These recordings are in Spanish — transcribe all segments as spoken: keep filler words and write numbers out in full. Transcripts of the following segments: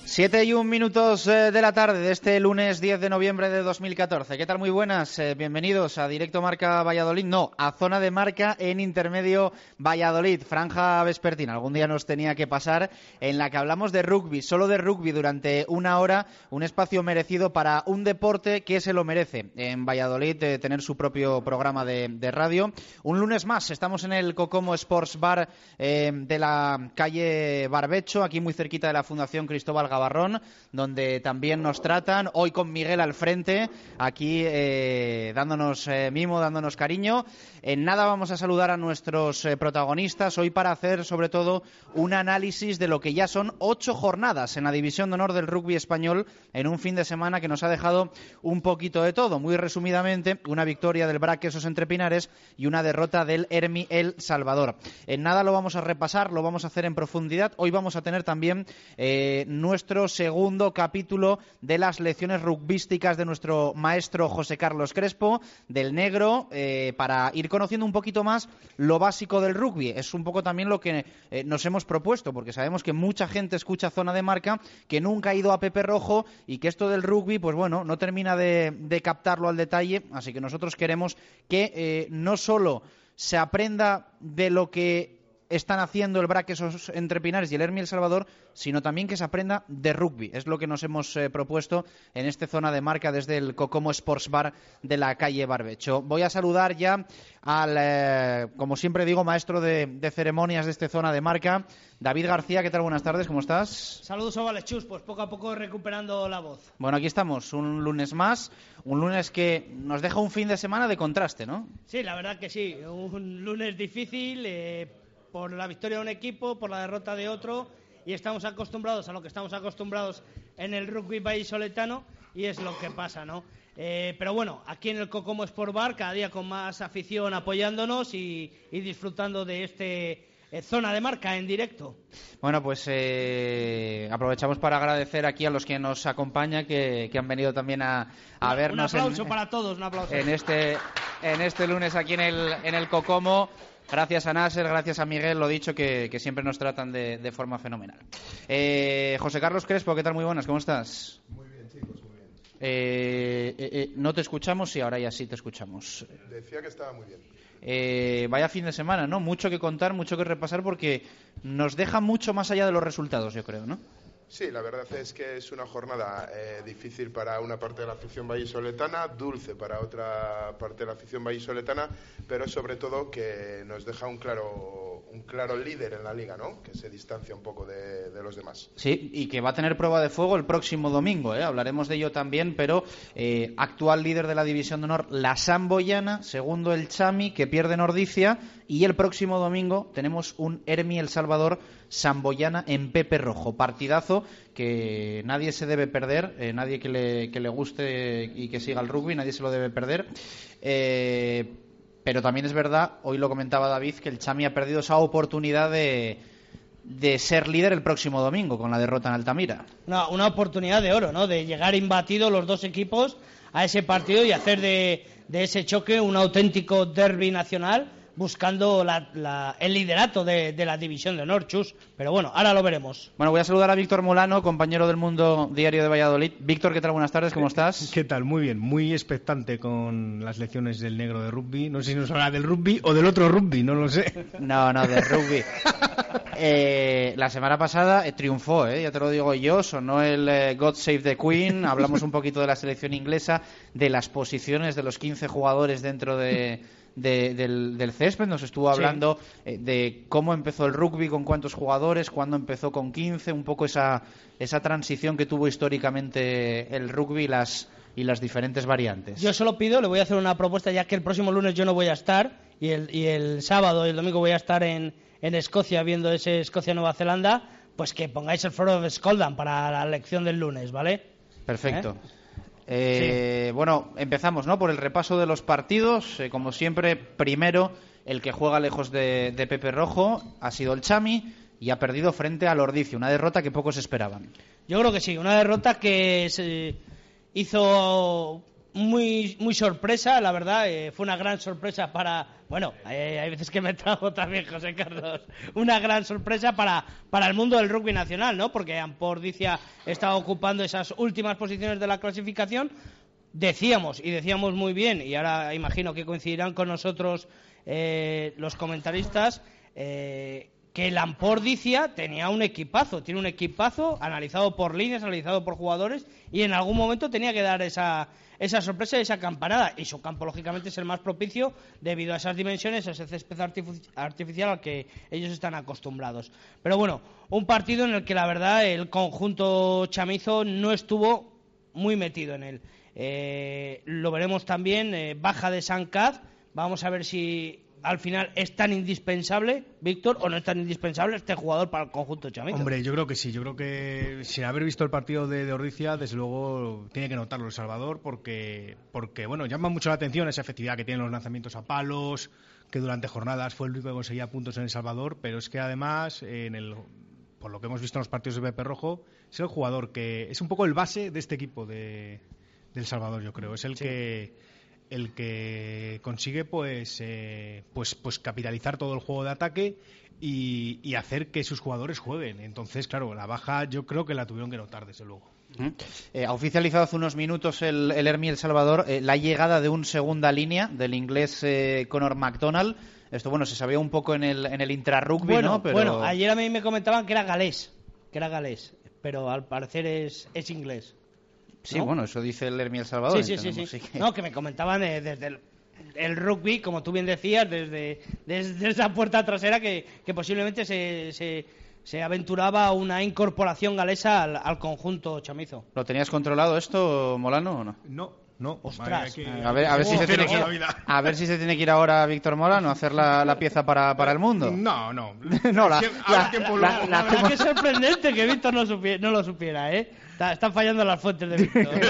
Siete y un minutos eh, de la tarde de este lunes diez de noviembre de dos mil catorce. ¿Qué tal? Muy buenas. Eh, bienvenidos a Directo Marca Valladolid. No, a Zona de Marca en Intermedio Valladolid. Franja vespertina. Algún día nos tenía que pasar en la que hablamos de rugby. Solo de rugby durante una hora. Un espacio merecido para un deporte que se lo merece. En Valladolid eh, tener su propio programa de, de radio. Un lunes más. Estamos en el Cocomo Sports Bar eh, de la calle Barbecho. Aquí muy cerquita de la Fundación Cristóbal Gavarrón, donde también nos tratan, hoy con Miguel al frente, aquí eh, dándonos eh, mimo, dándonos cariño. En nada vamos a saludar a nuestros eh, protagonistas, hoy para hacer sobre todo un análisis de lo que ya son ocho jornadas en la División de Honor del rugby español, en un fin de semana que nos ha dejado un poquito de todo. Muy resumidamente, una victoria del Braquesos Entre Pinares y una derrota del Hermi El Salvador. En nada lo vamos a repasar, lo vamos a hacer en profundidad. Hoy vamos a tener también eh, nuestro nuestro segundo capítulo de las lecciones rugbísticas de nuestro maestro José Carlos Crespo, del Negro, eh, para ir conociendo un poquito más lo básico del rugby. Es un poco también lo que eh, nos hemos propuesto, porque sabemos que mucha gente escucha Zona de Marca, que nunca ha ido a Pepe Rojo y que esto del rugby, pues bueno, no termina de, de captarlo al detalle, así que nosotros queremos que eh, no solo se aprenda de lo que están haciendo el Braquesos Entre Pinares y el Hermi El Salvador, sino también que se aprenda de rugby. Es lo que nos hemos eh, propuesto en esta Zona de Marca desde el Cocomo Sports Bar de la calle Barbecho. Voy a saludar ya al, eh, como siempre digo, maestro de, de ceremonias de esta Zona de Marca, David García. ¿Qué tal? Buenas tardes, ¿cómo estás? Saludos, Ovales Chus, pues poco a poco recuperando la voz. Bueno, aquí estamos, un lunes más, un lunes que nos deja un fin de semana de contraste, ¿no? Sí, la verdad que sí, un lunes difícil, eh, por la victoria de un equipo, por la derrota de otro, y estamos acostumbrados a lo que estamos acostumbrados en el rugby vallisoletano, y es lo que pasa, ¿no? Eh, pero bueno, aquí en el Cocomo Sport Bar, cada día con más afición apoyándonos y, y disfrutando de este eh, Zona de Marca en directo. Bueno, pues eh, aprovechamos para agradecer aquí a los que nos acompañan, que, que han venido también a, a vernos. Un aplauso en, para todos, un aplauso. En este, en este lunes aquí en el, en el Cocomo. Gracias a Nasser, gracias a Miguel, lo dicho, que, que siempre nos tratan de, de forma fenomenal. Eh, José Carlos Crespo, ¿qué tal? Muy buenas, ¿cómo estás? Muy bien, chicos, muy bien. Eh, eh, eh, no te escuchamos, sí, ahora ya sí te escuchamos. Decía que estaba muy bien. Eh, vaya fin de semana, ¿no? Mucho que contar, mucho que repasar, porque nos deja mucho más allá de los resultados, yo creo, ¿no? Sí, la verdad es que es una jornada eh, difícil para una parte de la afición vallisoletana, dulce para otra parte de la afición vallisoletana, pero sobre todo que nos deja un claro un claro líder en la liga, ¿no? Que se distancia un poco de, de los demás. Sí, y que va a tener prueba de fuego el próximo domingo, ¿eh? Hablaremos de ello también, pero eh, actual líder de la División de Honor, la Samboyana, segundo el Chami, que pierde en Ordicia, y el próximo domingo tenemos un Hermi El Salvador Samboyana en Pepe Rojo. Partidazo que nadie se debe perder, eh, nadie que le, que le guste y que siga el rugby, nadie se lo debe perder. Eh, pero también es verdad, hoy lo comentaba David, que el Chami ha perdido esa oportunidad de, de ser líder el próximo domingo con la derrota en Altamira. Una, una oportunidad de oro, ¿no? De llegar imbatidos los dos equipos a ese partido y hacer de, de ese choque un auténtico derbi nacional, buscando la, la, el liderato de, de la División de Honor, Chus. Pero bueno, ahora lo veremos. Bueno, voy a saludar a Víctor Molano, compañero del Mundo Diario de Valladolid. Víctor, ¿qué tal? Buenas tardes, ¿cómo estás? ¿Qué tal? Muy bien, muy expectante con las lecciones del Negro de rugby. No sé si nos habla del rugby o del otro rugby, no lo sé. No, no, del rugby. Eh, la semana pasada eh, triunfó, eh, ya te lo digo yo, sonó el eh, God Save the Queen, hablamos un poquito de la selección inglesa, de las posiciones de los quince jugadores dentro de... De, del, del césped, nos estuvo hablando sí. eh, de cómo empezó el rugby, con cuántos jugadores, cuándo empezó con quince, un poco esa, esa transición que tuvo históricamente el rugby y las, y las diferentes variantes. Yo solo pido, le voy a hacer una propuesta, ya que el próximo lunes yo no voy a estar, y el, y el sábado y el domingo voy a estar en, en Escocia viendo ese Escocia-Nueva Zelanda, pues que pongáis el foro de Skoldan para la lección del lunes, ¿vale? Perfecto. ¿Eh? Eh, sí. Bueno, empezamos, ¿no? Por el repaso de los partidos. Eh, como siempre, primero, el que juega lejos de, de Pepe Rojo ha sido el Chami y ha perdido frente al Ordicia, una derrota que pocos esperaban. Yo creo que sí, una derrota que se hizo muy muy sorpresa, la verdad, eh, fue una gran sorpresa para, bueno, eh, hay veces que me trago también, José Carlos, una gran sorpresa para, para el mundo del rugby nacional, ¿no? Porque Ampordicia está ocupando esas últimas posiciones de la clasificación. Decíamos, y decíamos muy bien, y ahora imagino que coincidirán con nosotros eh, los comentaristas, eh, que el Ampordicia tenía un equipazo, tiene un equipazo analizado por líneas, analizado por jugadores, y en algún momento tenía que dar esa, esa sorpresa, esa campanada, y su campo lógicamente es el más propicio debido a esas dimensiones, a ese césped artifici- artificial al que ellos están acostumbrados. Pero bueno, un partido en el que la verdad el conjunto chamizo no estuvo muy metido en él. Eh, lo veremos también, eh, baja de Sancaz, vamos a ver si al final es tan indispensable, Víctor, o no es tan indispensable este jugador para el conjunto chamizo. Hombre, yo creo que sí, yo creo que sin haber visto el partido de, de Ordizia, desde luego tiene que notarlo El Salvador, porque, porque bueno, llama mucho la atención esa efectividad que tienen los lanzamientos a palos, que durante jornadas fue el único que conseguía puntos en El Salvador, pero es que además, en el, por lo que hemos visto en los partidos de Pepe Rojo, es el jugador que es un poco el base de este equipo de, de El Salvador, yo creo, es el sí. que... el que consigue pues eh, pues pues capitalizar todo el juego de ataque y, y hacer que sus jugadores jueguen. Entonces, claro, la baja yo creo que la tuvieron que notar, desde luego. Uh-huh. Eh, ha oficializado hace unos minutos el, el Hermi El Salvador eh, la llegada de un segunda línea del inglés eh, Conor McDonald. Esto, bueno, se sabía un poco en el en el intrarrugby, bueno, ¿no? Pero... Bueno, ayer a mí me comentaban que era galés, que era galés, pero al parecer es, es inglés. Sí, ¿no? Bueno, eso dice el Hermi El Salvador. Sí, sí, sí, sí. Que... No, que me comentaban eh, desde el, el rugby, como tú bien decías, desde, desde esa puerta trasera que, que posiblemente se, se, se aventuraba una incorporación galesa al, al conjunto chamizo. ¿Lo tenías controlado esto, Molano, o no? No, no. Ostras. Que... A ver, a ver si se tiene que ir, a ver si se tiene que ir ahora Víctor Molano a hacer la, la pieza para, para el mundo. No, no. no, la, la, la, la, la verdad que es sorprendente que Víctor no, supiera, no lo supiera, ¿eh? Están fallando las fuentes de Víctor.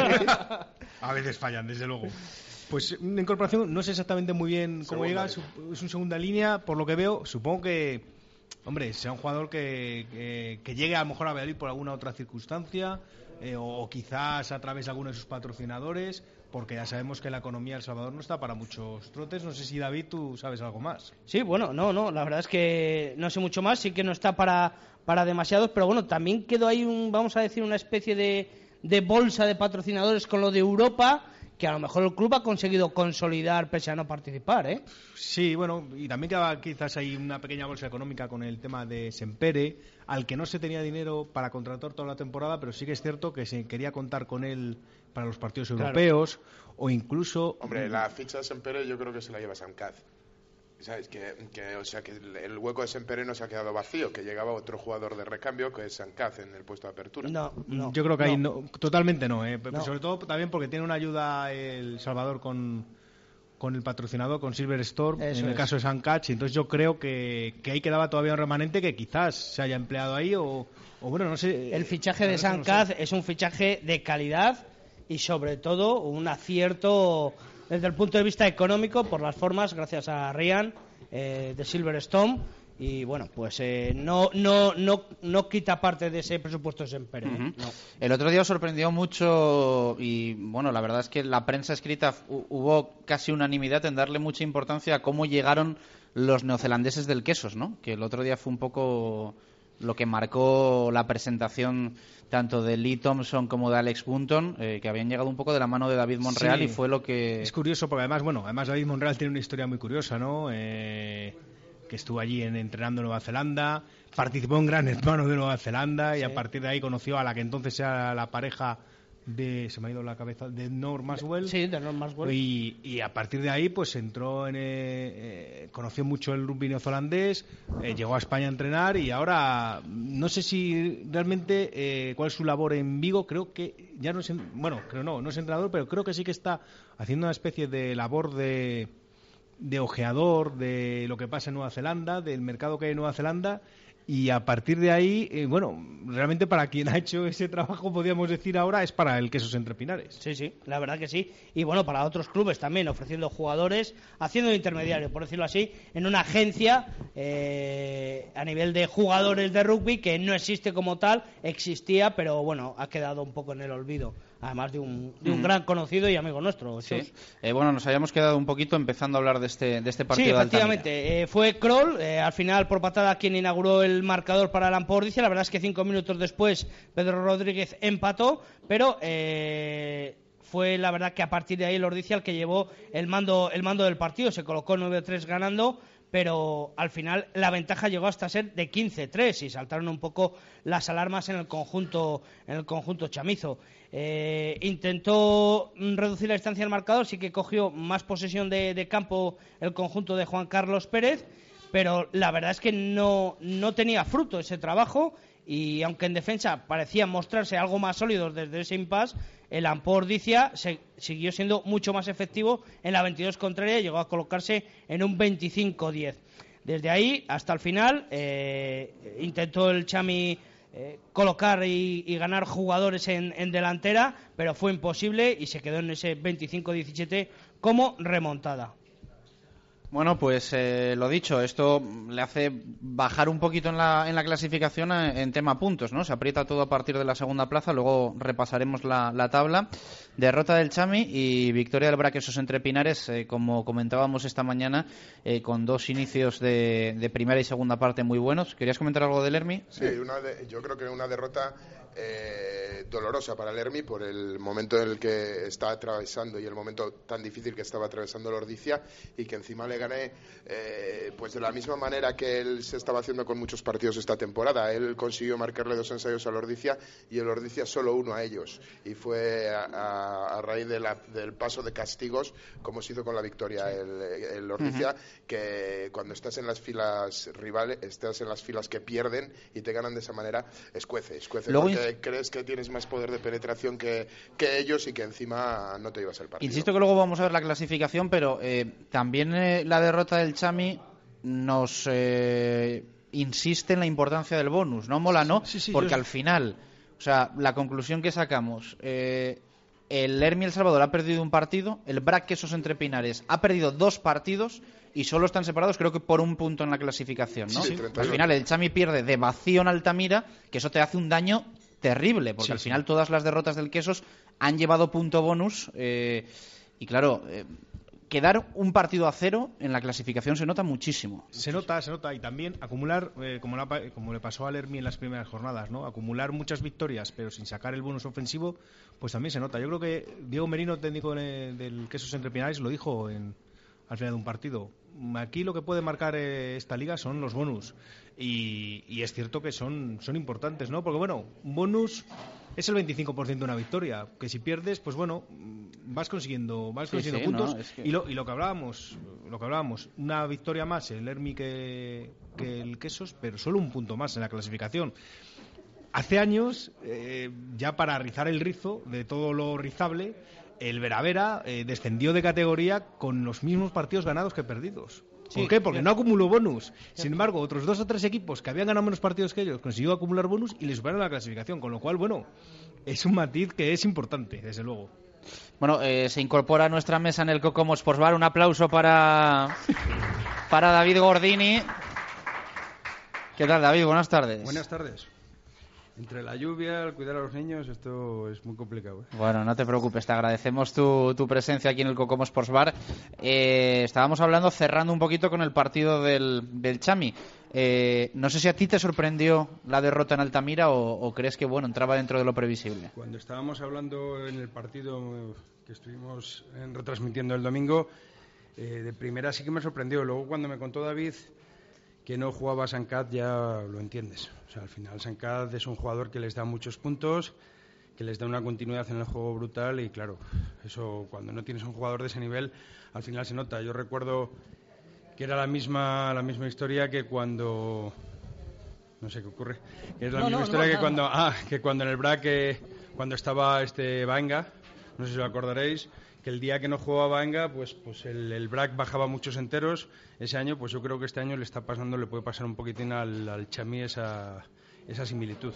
A veces fallan, desde luego. Pues una incorporación, no sé exactamente muy bien cómo llega, es un segunda línea, por lo que veo, supongo que, hombre, sea un jugador que, que, que llegue a lo mejor a Valladolid por alguna otra circunstancia, eh, o, o quizás a través de alguno de sus patrocinadores, porque ya sabemos que la economía de El Salvador no está para muchos trotes. No sé si, David, tú sabes algo más. Sí, bueno, no, no, la verdad es que no sé mucho más, sí que no está para, para demasiados, pero bueno, también quedó ahí, un, vamos a decir, una especie de, de bolsa de patrocinadores con lo de Europa, que a lo mejor el club ha conseguido consolidar pese a no participar, ¿eh? Sí, bueno, y también quedaba quizás ahí una pequeña bolsa económica con el tema de Sempere, al que no se tenía dinero para contratar toda la temporada, pero sí que es cierto que se quería contar con él para los partidos europeos, claro. O incluso... Hombre, la ficha de Sempere yo creo que se la lleva Sancaz. ¿Sabes? Que, que, o sea, que el hueco de Sempere no se ha quedado vacío, que llegaba otro jugador de recambio, que es Sancaz, en el puesto de apertura. No, no. Yo creo que no. ahí no, totalmente no, ¿eh? No. Sobre todo también porque tiene una ayuda El Salvador con, con el patrocinador, con Silver Storm, Eso en el es. caso de Sancach, y entonces yo creo que, que ahí quedaba todavía un remanente que quizás se haya empleado ahí, o, o bueno, no sé. El fichaje de Sancaz no sé. Es un fichaje de calidad y sobre todo un acierto desde el punto de vista económico por las formas, gracias a Ryan eh, de Silverstone, y bueno, pues eh, no no no no quita parte de ese presupuesto de Sempere. Uh-huh. ¿eh? No. El otro día os sorprendió mucho y bueno, la verdad es que la prensa escrita hubo casi unanimidad en darle mucha importancia a cómo llegaron los neozelandeses del Quesos, ¿no? Que el otro día fue un poco lo que marcó la presentación tanto de Lee Thompson como de Alex Bunton, eh, que habían llegado un poco de la mano de David Monreal, sí, y fue lo que... Es curioso porque además, bueno, además David Monreal tiene una historia muy curiosa, ¿no? Eh, que estuvo allí en, entrenando en Nueva Zelanda, participó en Gran Hermano de Nueva Zelanda, sí. Y a partir de ahí conoció a la que entonces era la pareja de, se me ha ido la cabeza, de Norm Maswell. Sí, de Norm Maswell. Y, y a partir de ahí pues entró en, eh, conoció mucho el rugby neozelandés, eh, llegó a España a entrenar y ahora no sé si realmente eh, cuál es su labor en Vigo. Creo que ya no es, bueno, creo no, no es entrenador, pero creo que sí que está haciendo una especie de labor de de ojeador de lo que pasa en Nueva Zelanda, del mercado que hay en Nueva Zelanda. Y a partir de ahí, eh, bueno, realmente para quien ha hecho ese trabajo, podríamos decir ahora, es para el Quesos Entre Pinares. Sí, sí, la verdad que sí. Y bueno, para otros clubes también, ofreciendo jugadores, haciendo de intermediario, por decirlo así, en una agencia eh, a nivel de jugadores de rugby que no existe como tal, existía, pero bueno, ha quedado un poco en el olvido. además de un, de un Mm. gran conocido y amigo nuestro. Sí. Eh, bueno, nos habíamos quedado un poquito empezando a hablar de este, de este partido. Sí, de Altamira. efectivamente. Eh, fue Kroll, eh, al final por patada, quien inauguró el marcador para el Ampordicia. La verdad es que cinco minutos después Pedro Rodríguez empató, pero eh, fue la verdad que a partir de ahí el Ordicia el que llevó el mando, el mando del partido. Se colocó nueve a tres ganando, pero al final la ventaja llegó hasta ser de quince a tres y saltaron un poco las alarmas en el conjunto, en el conjunto chamizo. Eh, intentó reducir la distancia del marcador, sí que cogió más posesión de, de campo el conjunto de Juan Carlos Pérez, pero la verdad es que no, no tenía fruto ese trabajo, y aunque en defensa parecían mostrarse algo más sólidos desde ese impasse, el Ampordicia se, siguió siendo mucho más efectivo en la veintidós contraria y llegó a colocarse en un veinticinco a diez. Desde ahí hasta el final eh, intentó el Chami eh, colocar y, y ganar jugadores en, en delantera, pero fue imposible y se quedó en ese veinticinco a diecisiete como remontada. Bueno, pues eh, lo dicho, esto le hace bajar un poquito en la, en la clasificación en, en tema puntos, ¿no? Se aprieta todo a partir de la segunda plaza, luego repasaremos la, la tabla. Derrota del Chami y victoria del Braquesos entre Pinares, eh, como comentábamos esta mañana, eh, con dos inicios de, de primera y segunda parte muy buenos. ¿Querías comentar algo del Hermi? Sí, una de, yo creo que una derrota eh, dolorosa para el Hermi por el momento en el que está atravesando y el momento tan difícil que estaba atravesando el Ordicia, y que encima le gané eh, pues de la misma manera que él se estaba haciendo con muchos partidos esta temporada. Él consiguió marcarle dos ensayos al Ordicia y el Ordicia solo uno a ellos, y fue a, a, a raíz de la, del paso de castigos, como se hizo con la victoria sí. el, el Ordicia, uh-huh. que cuando estás en las filas rivales, estás en las filas que pierden y te ganan de esa manera, escuece, escuece Luego porque crees que tienes más poder de penetración que, que ellos y que encima no te ibas al partido. Insisto que luego vamos a ver la clasificación, pero eh, también eh, la derrota del Chami nos eh, insiste en la importancia del bonus, ¿no? Mola, ¿no? Sí, sí, porque yo... al final, o sea, la conclusión que sacamos, eh, el Hermi El Salvador ha perdido un partido, el Braquesos entre Pinares ha perdido dos partidos y solo están separados creo que por un punto en la clasificación, ¿no? Sí, sí, al final el Chami pierde de vacío en Altamira, que eso te hace un daño terrible, porque sí, al final sí. todas las derrotas del Quesos han llevado punto bonus eh, y claro, eh, quedar un partido a cero en la clasificación se nota muchísimo. Se nota, se nota, y también acumular, eh, como, la, como le pasó al Hermi en las primeras jornadas, ¿no? Acumular muchas victorias, pero sin sacar el bonus ofensivo, pues también se nota. Yo creo que Diego Merino, técnico de, del Quesos entre Pinares, lo dijo en, al final de un partido. Aquí lo que puede marcar eh, esta liga son los bonus, y, y es cierto que son, son importantes, ¿no? Porque bueno, un bonus es el veinticinco por ciento de una victoria, que si pierdes, pues bueno, vas consiguiendo, vas sí, consiguiendo sí, puntos. no, es que... y, lo, y lo que hablábamos, lo que hablábamos, una victoria más el Hermi que, que el Quesos, pero solo un punto más en la clasificación. Hace años, eh, ya para rizar el rizo de todo lo rizable, el Veravera eh, descendió de categoría con los mismos partidos ganados que perdidos. ¿Por sí, qué? Porque sí. no acumuló bonus. Sin embargo, otros dos o tres equipos que habían ganado menos partidos que ellos consiguió acumular bonus y le superaron la clasificación. Con lo cual, bueno, es un matiz que es importante, desde luego. Bueno, eh, se incorpora a nuestra mesa en el Cocomo Sports Bar. Un aplauso para, para David Gordini. ¿Qué tal, David? Buenas tardes. Buenas tardes. Entre la lluvia, el cuidar a los niños, esto es muy complicado, ¿eh? Bueno, no te preocupes, te agradecemos tu, tu presencia aquí en el Cocomo Sports Bar. Eh, estábamos hablando, cerrando un poquito con el partido del, del Chami. Eh, no sé si a ti te sorprendió la derrota en Altamira o, o crees que bueno entraba dentro de lo previsible. Cuando estábamos hablando en el partido que estuvimos retransmitiendo el domingo, eh, de primera sí que me sorprendió. Luego cuando me contó David que no jugaba Sancat, ya lo entiendes. O sea, al final Sancat es un jugador que les da muchos puntos, que les da una continuidad en el juego brutal, y claro, eso cuando no tienes un jugador de ese nivel, al final se nota. Yo recuerdo que era la misma la misma historia que cuando no sé qué ocurre, que es la no, misma no, historia no, que no. cuando ah que cuando en el Brac eh, cuando estaba este Baenga, no sé si lo acordaréis, que el día que no jugaba Baenga, pues pues el, el Brac bajaba muchos enteros ese año. Pues yo creo que este año le está pasando, le puede pasar un poquitín al, al Chami esa esa similitud.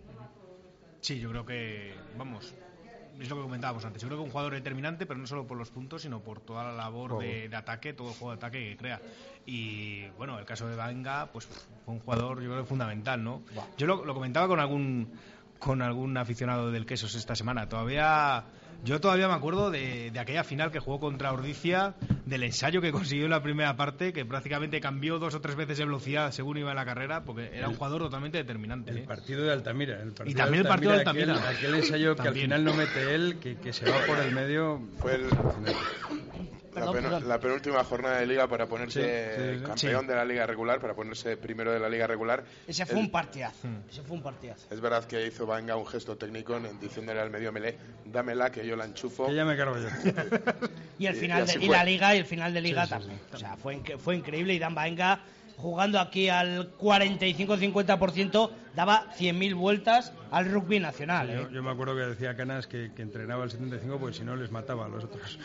Sí, yo creo que, vamos, es lo que comentábamos antes. Yo creo que un jugador determinante, pero no solo por los puntos, sino por toda la labor oh. de, de ataque, todo el juego de ataque que crea. Y bueno, el caso de Baenga, pues fue un jugador, yo creo, fundamental, ¿no? Wow. Yo lo, lo comentaba con algún con algún aficionado del Quesos esta semana. Todavía, yo todavía me acuerdo de, de aquella final que jugó contra Ordicia, del ensayo que consiguió en la primera parte, que prácticamente cambió dos o tres veces de velocidad según iba en la carrera, porque era un jugador totalmente determinante. El ¿eh? partido de Altamira. El partido y también de el partido de Altamira, Altamira. Aquel, aquel ensayo también. que al final no mete él, que, que se va por el medio. Fue el... La, pen, la penúltima jornada de Liga para ponerse sí, sí, sí. campeón sí. de la Liga regular, para ponerse primero de la Liga regular. Ese fue el, un partidazo. Hmm. Ese fue un partidazo. Es verdad que hizo Banga un gesto técnico en, diciéndole al medio melé, dámela que yo la enchufo. Que ya me cargo yo. y el final y, de, y la Liga y el final de Liga sí, también. Sí, sí. O sea, fue, fue increíble y Dan Banga jugando aquí al cuarenta y cinco cincuenta por ciento daba cien mil vueltas al rugby nacional. Sí, ¿eh? yo, yo me acuerdo que decía Canas que, que entrenaba el setenta y cinco porque si no les mataba a los otros.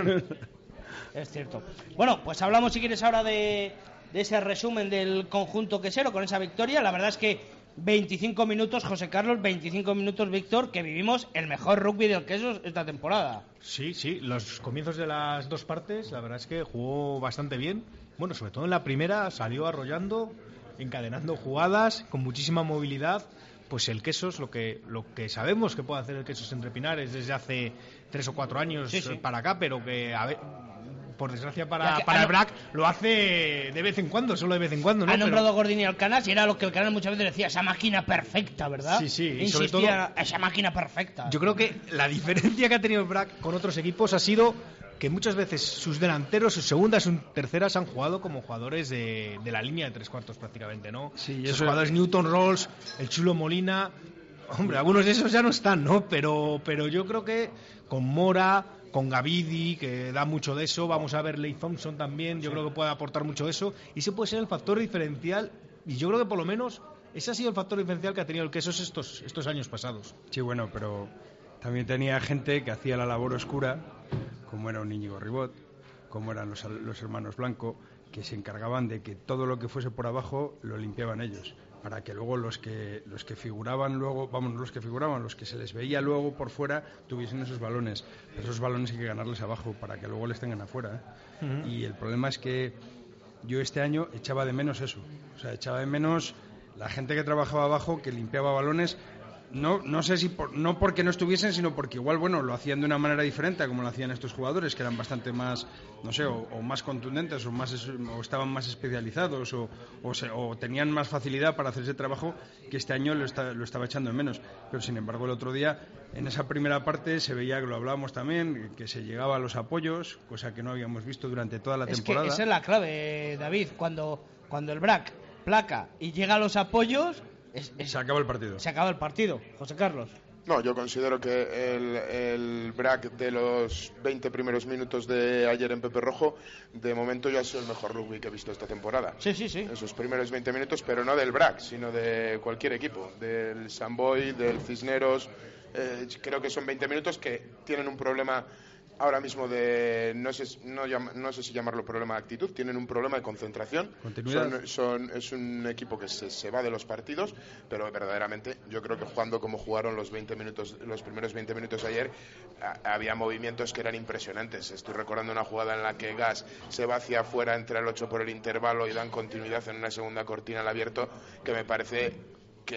Es cierto. Bueno, pues hablamos si quieres ahora de, de ese resumen del conjunto quesero con esa victoria. La verdad es que veinticinco minutos, José Carlos, veinticinco minutos, Víctor, que vivimos el mejor rugby del Quesos esta temporada. Sí, sí, los comienzos de las dos partes, la verdad es que jugó bastante bien. Bueno, sobre todo en la primera salió arrollando, encadenando jugadas, con muchísima movilidad. Pues el Quesos, lo que lo que sabemos que puede hacer el Quesos Entre Pinares desde hace tres o cuatro años sí, sí. para acá, pero que a ver, por desgracia para, para el B R A C lo hace de vez en cuando, solo de vez en cuando, ¿no? Ha nombrado pero... Gordini al Canas y era lo que el Canas muchas veces decía, esa máquina perfecta, ¿verdad? Sí, sí, y insistía, sobre todo, esa máquina perfecta. Yo creo que la diferencia que ha tenido el B R A C con otros equipos ha sido que muchas veces sus delanteros, sus segundas, sus terceras han jugado como jugadores de, de la línea de tres cuartos prácticamente, ¿no? Sí, esos jugadores Newton Rolls, el Chulo Molina, hombre, algunos de esos ya no están, ¿no? Pero, pero yo creo que con Mora, con Gavidi, que da mucho de eso, vamos a ver Leigh Thompson también, yo sí. creo que puede aportar mucho de eso, y ese puede ser el factor diferencial, y yo creo que por lo menos ese ha sido el factor diferencial que ha tenido el Quesos estos, estos años pasados. Sí, bueno, pero también tenía gente que hacía la labor oscura, como era un Íñigo Ribot, como eran los, los hermanos Blanco, que se encargaban de que todo lo que fuese por abajo lo limpiaban ellos, para que luego los que los que figuraban luego, vamos, los que figuraban, los que se les veía luego por fuera tuviesen esos balones. Pero esos balones hay que ganarles abajo para que luego les tengan afuera, ¿eh? Uh-huh. Y el problema es que yo este año echaba de menos eso, o sea, echaba de menos la gente que trabajaba abajo, que limpiaba balones. No, no sé si por, no porque no estuviesen, sino porque igual, bueno, lo hacían de una manera diferente a como lo hacían estos jugadores, que eran bastante más, no sé, o, o más contundentes, o más o estaban más especializados, o, o, se, o tenían más facilidad para hacer ese trabajo, que este año lo, está, lo estaba echando en menos. Pero sin embargo, el otro día, en esa primera parte, se veía, que lo hablábamos también, que se llegaba a los apoyos, cosa que no habíamos visto durante toda la es temporada. Que esa es la clave, David, cuando, cuando el B R A C placa y llega a los apoyos. Es, es, se acaba el partido. Se acaba el partido, José Carlos. No, yo considero que el, el B R A C de los veinte primeros minutos de ayer en Pepe Rojo, de momento ya ha sido el mejor rugby que he visto esta temporada. Sí, sí, sí. Esos primeros veinte minutos, pero no del B R A C, sino de cualquier equipo, del Samboy, del Cisneros. Eh, creo que son veinte minutos que tienen un problema ahora mismo de, no sé, no, no sé si llamarlo problema de actitud, tienen un problema de concentración. Continuidad. Son, son, es un equipo que se, se va de los partidos, pero verdaderamente yo creo que jugando como jugaron los veinte minutos, los primeros veinte minutos de ayer, a, había movimientos que eran impresionantes. Estoy recordando una jugada en la que Gas se va hacia afuera, entra el ocho por el intervalo y dan continuidad en una segunda cortina al abierto, que me parece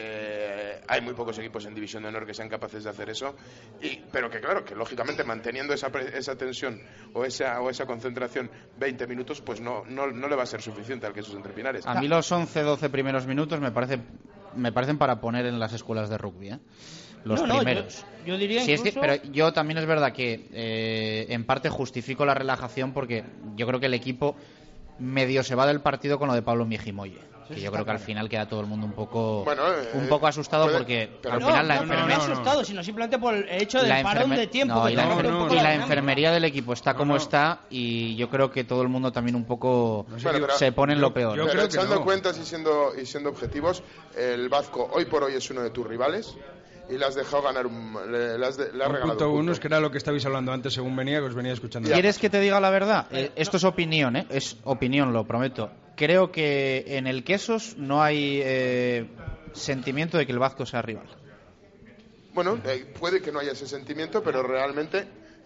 que hay muy pocos equipos en División de Honor que sean capaces de hacer eso, y, pero que claro, que lógicamente manteniendo esa, esa tensión o esa, o esa concentración veinte minutos, pues no, no, no le va a ser suficiente al Quesos Entre Pinares. A mí los once doce primeros minutos me parece me parecen para poner en las escuelas de rugby, ¿eh? Los no, primeros. No, yo, yo diría sí, incluso... es que, pero yo también es verdad que eh, en parte justifico la relajación porque yo creo que el equipo medio se va del partido con lo de Pablo Mijimoye. Que yo creo que al final queda todo el mundo un poco bueno, eh, un poco asustado puede, porque pero al no, final no, la no, enfermería no, no, asustado, sino simplemente por el hecho del la parón enferme... de tiempo no, que y la, enfer... no, y la la enfermería del equipo está como no, no. está y yo creo que todo el mundo también un poco no sé, bueno, pero, se pone en lo peor. Yo pero creo echando no. cuentas y siendo y siendo objetivos, el Vasco hoy por hoy es uno de tus rivales. Y le has dejado ganar un, le, le has, de, le has un regalado punto un punto. unos, que era lo que estabais hablando antes según venía, que os venía escuchando. ¿Quieres que te diga la verdad? Eh, esto es opinión, ¿eh? Es opinión, lo prometo. Creo que en el Quesos no hay eh, sentimiento de que el Vasco sea rival. Bueno, eh, puede que no haya ese sentimiento, pero realmente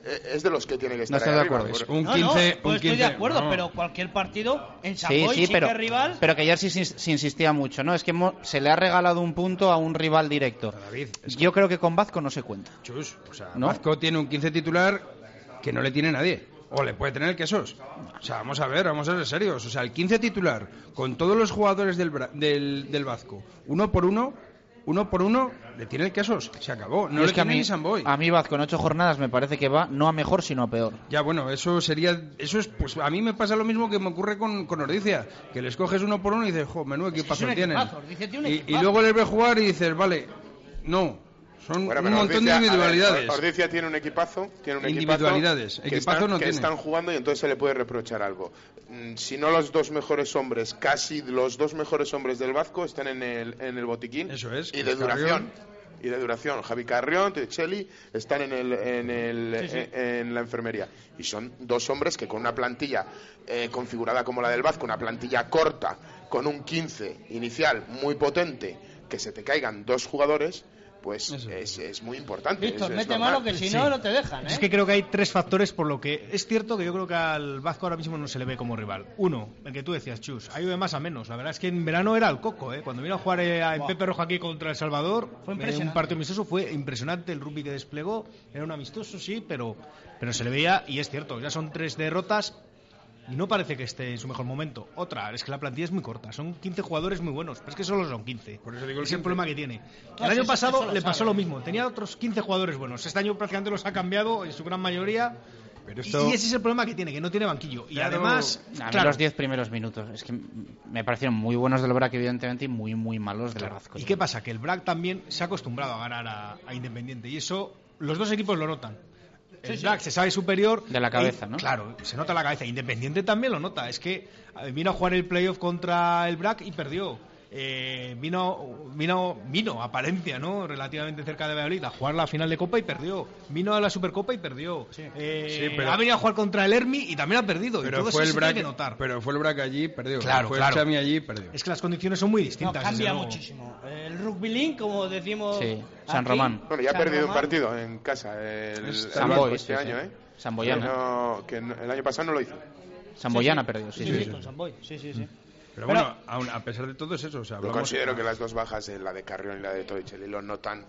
es de los que tiene que estar No estoy ahí de arriba, acuerdo. porque- Un No, quince, no, pues un estoy quince, de acuerdo, no. pero cualquier partido en San Sí, Boi sí, sí pero, que es rival. pero que ayer sí, sí, sí insistía mucho, ¿no? Es que mo- se le ha regalado un punto a un rival directo. David, es Yo creo que con Vazco no se cuenta. Chus, o sea, ¿No? Vazco tiene un quince titular que no le tiene nadie. O le puede tener quesos. O sea, vamos a ver, vamos a ser serios. O sea, el quince titular, con todos los jugadores del, Bra- del, del Vazco, uno por uno, uno por uno, le tiene el quesos. Se acabó. No Y le es que a tiene mí, ni San Boi. a mí Vazco en ocho jornadas me parece que va no a mejor, sino a peor. Ya, bueno, eso sería... Eso es, pues a mí me pasa lo mismo que me ocurre con, con Ordicia. Que les coges uno por uno y dices, jo, menudo Es que equipazo es un tienen. equipazo, Ordicia tiene un Y, y equipazo. luego les ves jugar y dices, vale, no. Son Bueno, un pero montón Ordicia- de a ver, individualidades. Ordicia tiene un equipazo, tiene un Individualidades. equipazo que, Equipazo están, no que tiene. están jugando y entonces se le puede reprochar algo. Mm, Si no los dos mejores hombres, casi los dos mejores hombres del Vazco están en el, en el botiquín. Eso es, Y que de es duración. Carrión. Y de duración. Javi Carrión, Cheli están en, el, en, el, Sí, sí. en, en la enfermería. Y son dos hombres que con una plantilla eh, configurada como la del Vazco, una plantilla corta, con un quince inicial muy potente, que se te caigan dos jugadores, pues Eso es, es muy importante. Víctor, es- es mete normal. mano que si Sí. no, no te dejan, ¿eh? Es que creo que hay tres factores por lo que es cierto que yo creo que al Vazco ahora mismo no se le ve como rival. Uno, el que tú decías, Chus, ha ido de más a menos. La verdad es que en verano era el coco, ¿eh? Cuando vino a jugar eh, en Buah. Pepe Rojo aquí contra El Salvador, Fue eh, impresionante. un partido amistoso fue impresionante. El rugby que desplegó era un amistoso, sí, pero, pero se le veía, y es cierto, ya son tres derrotas. Y no parece que esté en su mejor momento. Otra, es que la plantilla es muy corta. Son quince jugadores muy buenos, pero es que solo son quince. Por eso digo el es el quince. problema que tiene. No, El año sí, pasado eso lo le sabe. pasó lo mismo. Tenía otros quince jugadores buenos. Este año prácticamente los ha cambiado en su gran mayoría. Pero Y- esto- Y ese es el problema que tiene, que no tiene banquillo. Y Claro. además, A mí claro, los diez primeros minutos es que me parecieron muy buenos del Brac, evidentemente, y muy, muy malos del Vazco. ¿y qué pasa? Que el Brac también se ha acostumbrado a ganar a, a Independiente. Y eso los dos equipos lo notan. El Brac se sabe superior. De la cabeza, y- ¿no? Claro, se nota la cabeza. Independiente también lo nota. Es que eh, vino a jugar el playoff contra el Brac y perdió. Eh, vino, vino, vino a Palencia, ¿no? Relativamente cerca de Valladolid, a jugar la final de Copa y perdió. Vino a la Supercopa y perdió. Eh, Sí, pero- ha venido a jugar contra el Hermi y también ha perdido. y Pero todo fue, eso el se tiene Brac, que notar. pero fue el Brac allí, perdió. Claro, fue claro. el Chami allí, perdió. Es que las condiciones son muy No, distintas. desde cambia luego. muchísimo. El rugby league, como decimos. Sí, San aquí, Román. Bueno, ya ha San perdido un Román. partido en casa el, el San Vasco Boi, este sí, sí. año, ¿eh? San Boyana. Que, no- que no- el año pasado no lo hizo. Samboyana Sí, sí. perdió, sí, Sí, sí. sí, con San Boi. Sí, sí, sí. Pero Pero- bueno, aún a pesar de todo es eso. O sea, Yo hablamos- considero que las dos bajas, eh, la de Carrión y la de Toicheli, lo notan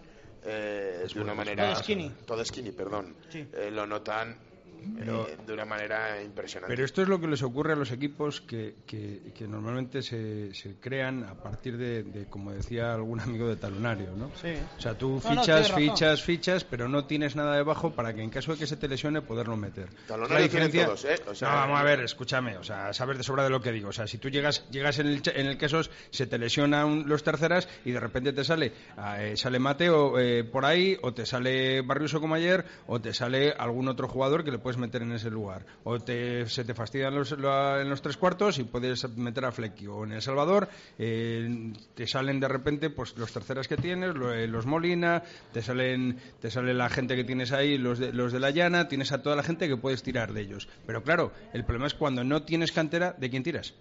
eh, de una manera... Todo skinny. Todo skinny, perdón. Sí. Eh, lo notan Pero- eh, de una manera impresionante. Pero esto es lo que les ocurre a los equipos que, que, que normalmente se, se crean a partir de, de, como decía algún amigo, de talonario, ¿no? Sí. O sea, tú No, no, fichas, tienes razón. fichas, fichas, pero no tienes nada debajo para que en caso de que se te lesione poderlo meter. Talonario La diferencia... tienen todos, ¿eh? O sea, no, vamos a ver, escúchame, o sea, sabes de sobra de lo que digo. O sea, si tú llegas llegas en el, ch- en el Quesos, se te lesionan los terceras y de repente te sale eh, sale Mateo eh, por ahí, o te sale Barriuso como ayer, o te sale algún otro jugador que le puedes meter en ese lugar. O te, se te fastidian los, lo- en los tres cuartos y puedes meter a Flecky. O en El Salvador eh, te salen de repente pues los terceras que tienes, lo- eh, los Molina, te salen te sale la gente que tienes ahí, los de, los de la Llana, tienes a toda la gente que puedes tirar de ellos. Pero claro, el problema es cuando no tienes cantera, ¿de quién tiras?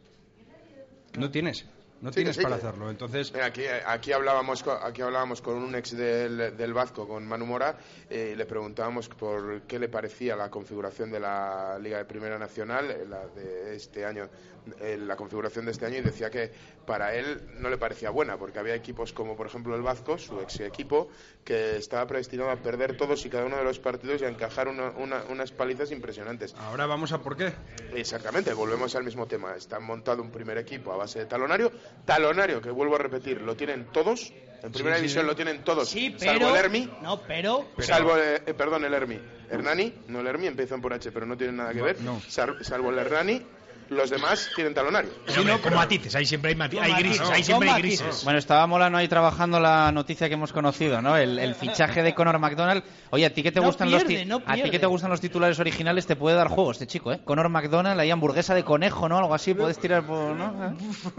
No tienes. No Sí, que tienes sí, para que- hacerlo. Entonces, Mira, aquí, aquí, hablábamos, co- aquí hablábamos con un ex del, del Vazco, con Manu Mora, eh, y le preguntábamos por qué le parecía la configuración de la Liga de Primera Nacional, eh, la de este año, eh, la configuración de este año, y decía que para él no le parecía buena, porque había equipos como, por ejemplo, el Vazco, su ex equipo, que estaba predestinado a perder todos y cada uno de los partidos y a encajar una- una- unas palizas impresionantes. ahora vamos a por qué. Exactamente, volvemos al mismo tema. Está montado un primer equipo a base de talonario. Talonario, que vuelvo a repetir, lo tienen todos. En primera sí, división sí. lo tienen todos, Sí, pero. salvo el Hermi. No, pero. Salvo, eh, eh, perdón, el Hermi. Hernani, no el Hermi, empiezan por H, pero no tienen nada que ver. no. Sal- salvo el Hernani, los demás tienen talonario. Sí, no, con matices, ahí siempre hay, mati- Con hay matices, grises, no, ahí siempre con hay matices. grises. Bueno, estaba Molano ahí trabajando la noticia que hemos conocido, ¿no? El, el fichaje de Conor McDonald. Oye, a ti que te No gustan los pierde, ti- no a ti que pierde. te gustan los titulares originales te puede dar juego este chico, ¿eh? Conor McDonald, ahí hamburguesa de conejo, ¿no? Algo así, puedes tirar por, ¿no?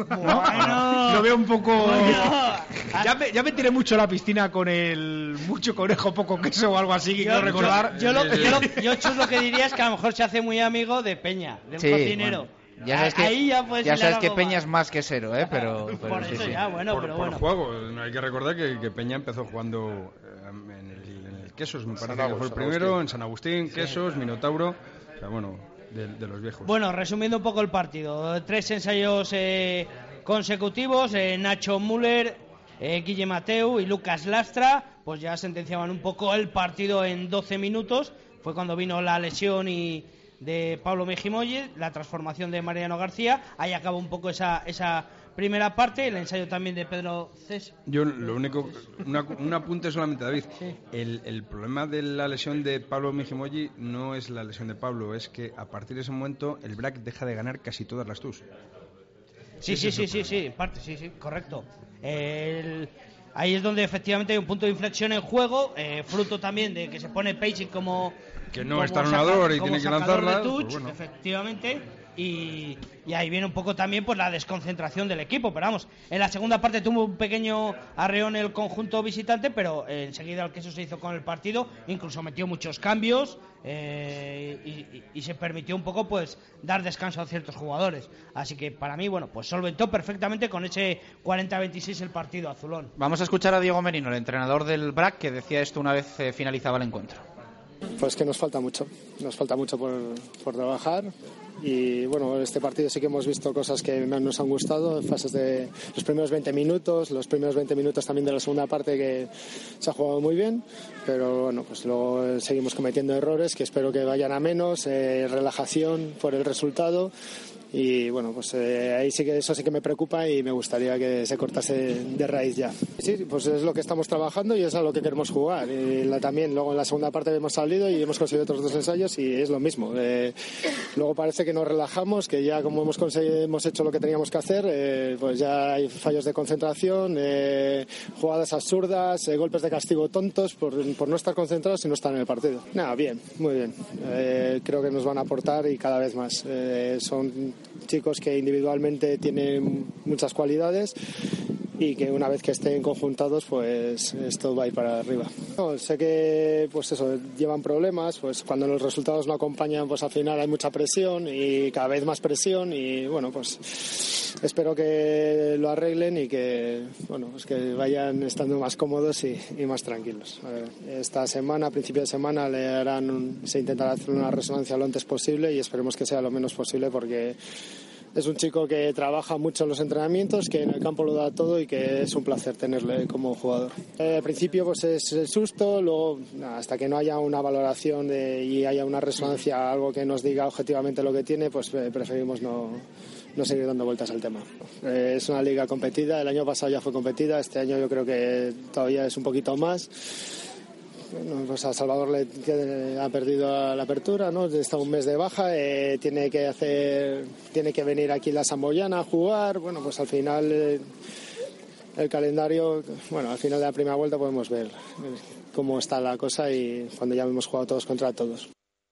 Bueno. Lo veo un poco. Coño. Ya me, ya me tiré mucho a la piscina con el mucho conejo, poco queso o algo así, que quiero recordar. Yo, lo, yo, lo, yo, Chus, lo que diría es que a lo mejor se hace muy amigo de Peña, de un Sí, cocinero. bueno. Ya sabes que, Ahí ya puedes hilar sabes que algo Peña más. es más que cero, ¿eh? Pero, pero Por sí, eso sí. ya, bueno, por, pero por bueno. juego. No hay que recordar que, que Peña empezó jugando eh, en el, en el Quesos, me parece San que Agustín, fue el San primero, Agustín. en San Agustín, Quesos, Minotauro, o sea, bueno, de, de los viejos. Bueno, resumiendo un poco el partido, tres ensayos eh, consecutivos, eh, Nacho Müller, eh, Guille Mateu y Lucas Lastra, pues ya sentenciaban un poco el partido en doce minutos, fue cuando vino la lesión y de Pablo Mejimolle, la transformación de Mariano García, ahí acaba un poco esa, esa primera parte, el ensayo también de Pedro César. Yo lo único, una, un apunte solamente, David, Sí. el, el problema de la lesión de Pablo Mejimolle no es la lesión de Pablo, es que a partir de ese momento el Brac deja de ganar casi todas las T U S. Sí, sí, sí, sí, sí, en parte, sí, sí, correcto. El- ahí es donde efectivamente hay un punto de inflexión en juego, eh, fruto también de que se pone Pejcic como Que no como es talonador y como tiene que sacador de lanzarla, touch, pues bueno. efectivamente, y, y ahí viene un poco también pues la desconcentración del equipo, pero vamos, en la segunda parte tuvo un pequeño arreón el conjunto visitante, pero eh, enseguida el que eso se hizo con el partido, incluso metió muchos cambios eh, y, y- y se permitió un poco pues dar descanso a ciertos jugadores, así que para mí, bueno, pues solventó perfectamente con ese cuarenta a veintiséis el partido azulón. Vamos a escuchar a Diego Merino, el entrenador del B R A C, que decía esto una vez eh, finalizaba el encuentro. Pues que nos falta mucho, nos falta mucho por, por trabajar y bueno, este partido sí que hemos visto cosas que nos han gustado, fases de los primeros veinte minutos, los primeros veinte minutos también de la segunda parte que se ha jugado muy bien, pero bueno, pues luego seguimos cometiendo errores que espero que vayan a menos, eh, relajación por el resultado. Y bueno, pues eh, ahí sí que eso sí que me preocupa y me gustaría que se cortase de raíz ya. Sí, pues es lo que estamos trabajando y es a lo que queremos jugar. Y la, también luego en la segunda parte hemos salido y hemos conseguido otros dos ensayos y es lo mismo. Eh, luego parece que nos relajamos, que ya como hemos conseguido, hemos hecho lo que teníamos que hacer, eh, pues ya hay fallos de concentración, eh, jugadas absurdas, eh, golpes de castigo tontos por, por no estar concentrados y no estar en el partido. Nada, bien, muy bien. Eh, creo que nos van a aportar y cada vez más. Eh, son chicos que individualmente tienen muchas cualidades y que una vez que estén conjuntados pues esto va a ir para arriba. No, sé que pues eso llevan problemas, pues cuando los resultados no acompañan pues al final hay mucha presión y cada vez más presión y bueno pues espero que lo arreglen y que bueno pues que vayan estando más cómodos y, y más tranquilos. Esta semana, a principio de semana le harán un, se intentará hacer una resonancia lo antes posible y esperemos que sea lo menos posible porque es un chico que trabaja mucho en los entrenamientos, que en el campo lo da todo y que es un placer tenerle como jugador. Eh, al principio pues es el susto, luego nada, hasta que no haya una valoración de, y haya una resonancia, algo que nos diga objetivamente lo que tiene, pues eh, preferimos no, no seguir dando vueltas al tema. Eh, es una liga competida, el año pasado ya fue competida, este año yo creo que todavía es un poquito más. Bueno, pues a Salvador le, le ha perdido la apertura, ¿no? Está un mes de baja, eh, tiene que hacer, tiene que venir aquí la Samboyana a jugar. Bueno, pues al final eh, el calendario, bueno, al final de la primera vuelta podemos ver cómo está la cosa y cuando ya hemos jugado todos contra todos.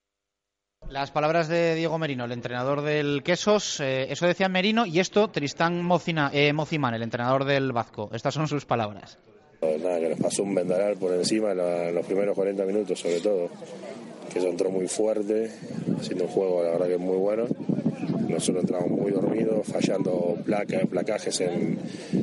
Las palabras de Diego Merino, el entrenador del Quesos, eh, eso decía Merino y esto Tristán Mocina, eh, Mocimán, el entrenador del Vasco. Estas son sus palabras. Nada, que nos pasó un vendaval por encima en los primeros cuarenta minutos, sobre todo, que eso entró muy fuerte, haciendo un juego la verdad que es muy bueno. Nosotros entramos muy dormidos, fallando placas, placajes en,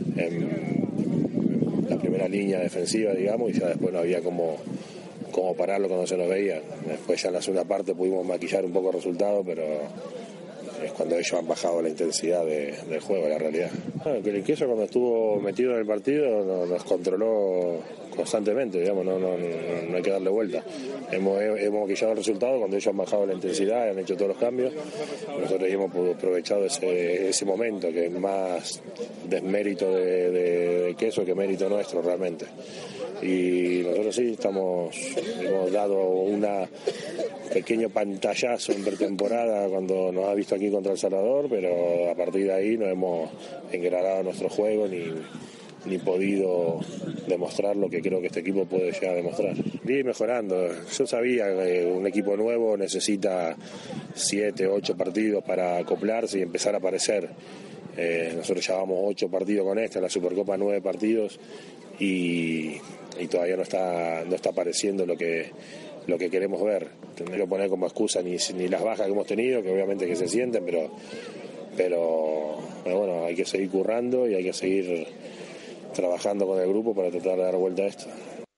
en la primera línea defensiva, digamos, y ya después no había como, como pararlo cuando se nos veía. Después ya en la segunda parte pudimos maquillar un poco el resultado, pero es cuando ellos han bajado la intensidad de, del juego, la realidad. Bueno, que el Queso cuando estuvo metido en el partido nos, nos controló constantemente, digamos, no, no, no, no hay que darle vuelta. Hemos, hemos maquillado el resultado cuando ellos han bajado la intensidad y han hecho todos los cambios. Nosotros hemos aprovechado ese, ese momento, que es más desmérito de, de, de Queso que mérito nuestro realmente. Y nosotros sí estamos, hemos dado una pequeño pantallazo en pretemporada cuando nos ha visto aquí contra El Salvador, pero a partir de ahí no hemos engranado nuestro juego ni, ni podido demostrar lo que creo que este equipo puede llegar a demostrar. Ir mejorando. Yo sabía que un equipo nuevo necesita siete, ocho partidos para acoplarse y empezar a aparecer. Eh, nosotros llevamos ocho partidos con esta, en la Supercopa nueve partidos y, y todavía no está, no está apareciendo lo que lo que queremos ver. Tendré que poner como excusa ni, ni las bajas que hemos tenido, que obviamente que se sienten, pero, pero, pero bueno, hay que seguir currando y hay que seguir trabajando con el grupo para tratar de dar vuelta a esto.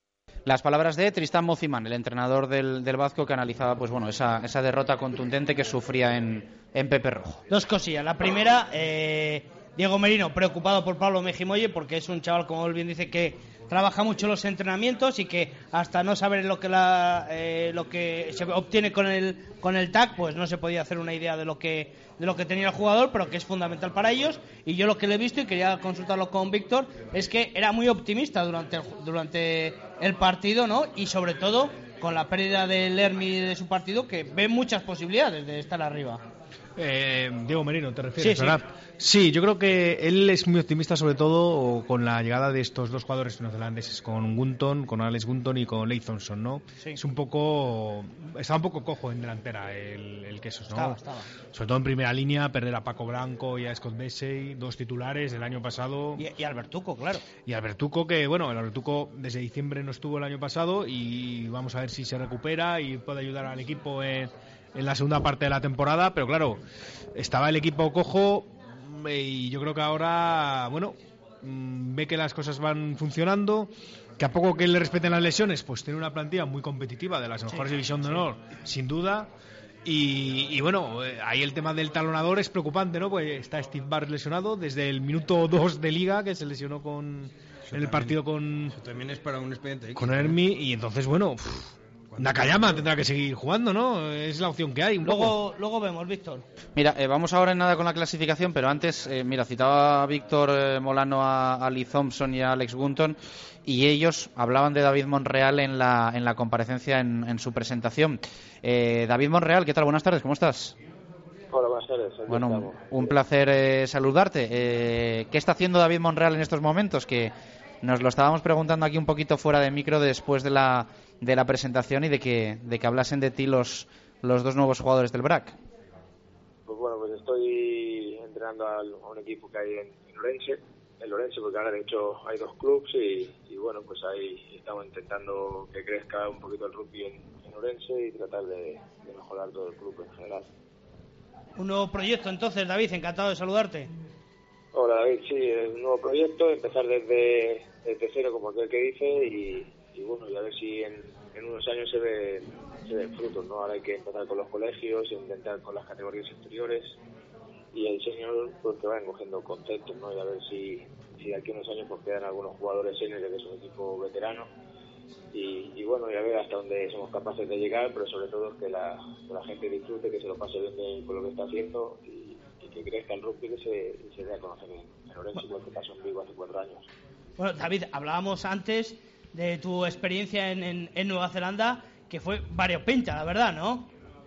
Las palabras de Tristan Mozimán, el entrenador del, del Vazco, que analizaba pues bueno esa, esa derrota contundente que sufría en, en Pepe Rojo. Dos cosillas. La primera, eh, Diego Merino preocupado por Pablo Mejimoye, porque es un chaval, como él bien dice, que trabaja mucho los entrenamientos y que hasta no saber lo que la, eh, lo que se obtiene con el con el T A C, pues no se podía hacer una idea de lo que de lo que tenía el jugador, pero que es fundamental para ellos. Y yo lo que le he visto, y quería consultarlo con Víctor, es que era muy optimista durante el, durante el partido, ¿no? Y sobre todo con la pérdida del Hermi de su partido, que ve muchas posibilidades de estar arriba. Eh, Diego Merino, ¿te refieres? Sí, ¿verdad? Sí. sí, yo creo que él es muy optimista, sobre todo con la llegada de estos dos jugadores neozelandeses, con Gunton, con Alex Gunton y con Leigh Thompson, ¿no? Sí. Es un poco, estaba un poco cojo en delantera el, el Quesos, ¿no? Estaba, estaba. Sobre todo en primera línea, perder a Paco Blanco y a Scott Bessey, dos titulares del año pasado. Y, y Albertuco, claro. Y Albertuco, que bueno, el Albertuco desde diciembre no estuvo el año pasado y vamos a ver si se recupera y puede ayudar al equipo en en la segunda parte de la temporada, pero claro, estaba el equipo cojo y yo creo que ahora, bueno, ve que las cosas van funcionando, que a poco que le respeten las lesiones, pues tiene una plantilla muy competitiva, de las mejores sí, división de sí. honor, sin duda. Y, y bueno, ahí el tema del talonador es preocupante, ¿no? Pues está Steve Barr lesionado desde el minuto dos de liga, que se lesionó con Eso en el también, partido con eso también es para un expediente X, con ¿no? Hermi, y entonces, bueno, pff, Nakayama tendrá que seguir jugando, ¿no? Es la opción que hay. Un Luego, poco. luego vemos, Víctor. Mira, eh, vamos ahora en nada con la clasificación, pero antes, eh, mira, citaba a Víctor eh, Molano a, a Leigh Thompson y a Alex Gunton, y ellos hablaban de David Monreal en la, en la comparecencia, en, en su presentación. Eh, David Monreal, ¿qué tal? Buenas tardes, ¿cómo estás? Hola, buenas tardes. Aquí Bueno, un, estamos. un placer eh, saludarte. Eh, ¿Qué está haciendo David Monreal en estos momentos? Que nos lo estábamos preguntando aquí un poquito fuera de micro después de la de la presentación y de que de que hablasen de ti los los dos nuevos jugadores del B R A C. Pues bueno, pues estoy entrenando al- a un equipo que hay en, en Orense, en Orense, porque ahora de hecho hay dos clubes y, y bueno, pues ahí estamos intentando que crezca un poquito el rugby en, en Orense y tratar de, de mejorar todo el club en general. Un nuevo proyecto, entonces, David, encantado de saludarte. Hola David, sí, es un nuevo proyecto, empezar desde, desde cero como aquel que dice y, y bueno, y a ver si en, en unos años se ve se ven frutos, ¿no? Ahora hay que empezar con los colegios, intentar con las categorías inferiores y el senior pues que vayan cogiendo conceptos, ¿no? Y a ver si, si de aquí a unos años pues quedan algunos jugadores seniors que es un equipo veterano y, y bueno, y a ver hasta dónde somos capaces de llegar, pero sobre todo que la, que la gente disfrute, que se lo pase bien de- con lo que está haciendo y, y que crezca el rugby, que se, y se dé a conocer en, en Orense, igual que pasó en Vigo hace cuatro años. Bueno, David, hablábamos antes de tu experiencia en, en, en Nueva Zelanda, que fue variopinta, la verdad, ¿no?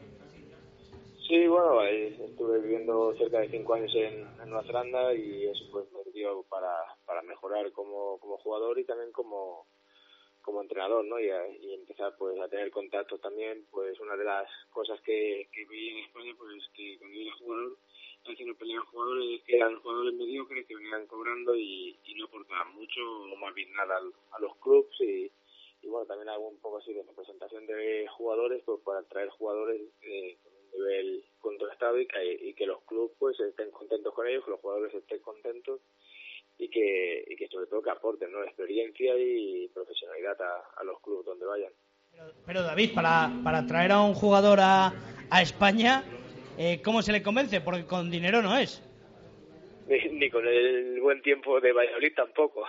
Sí, bueno, ahí estuve viviendo cerca de cinco años en, en Nueva Zelanda y eso pues me dio para, para mejorar como, como jugador y también como, como entrenador, ¿no? Y, a- y empezar pues a tener contacto también, pues una de las cosas que, que vi en España pues que cuando yo era jugador, haciendo pelear jugadores que eran jugadores mediocres que venían cobrando y, y no aportaban mucho o más bien nada al- a los clubs y, y bueno, también hago un poco así de representación de jugadores pues para atraer jugadores eh, con un nivel contrastado y que, y que los clubes pues estén contentos con ellos, que los jugadores estén contentos y que, y que sobre todo que aporten, ¿no? Experiencia y profesionalidad a, a los clubes donde vayan. Pero, pero David, para, para traer a un jugador a, a España, eh, ¿cómo se le convence? Porque con dinero no es. Ni, ni con el buen tiempo de Valladolid tampoco.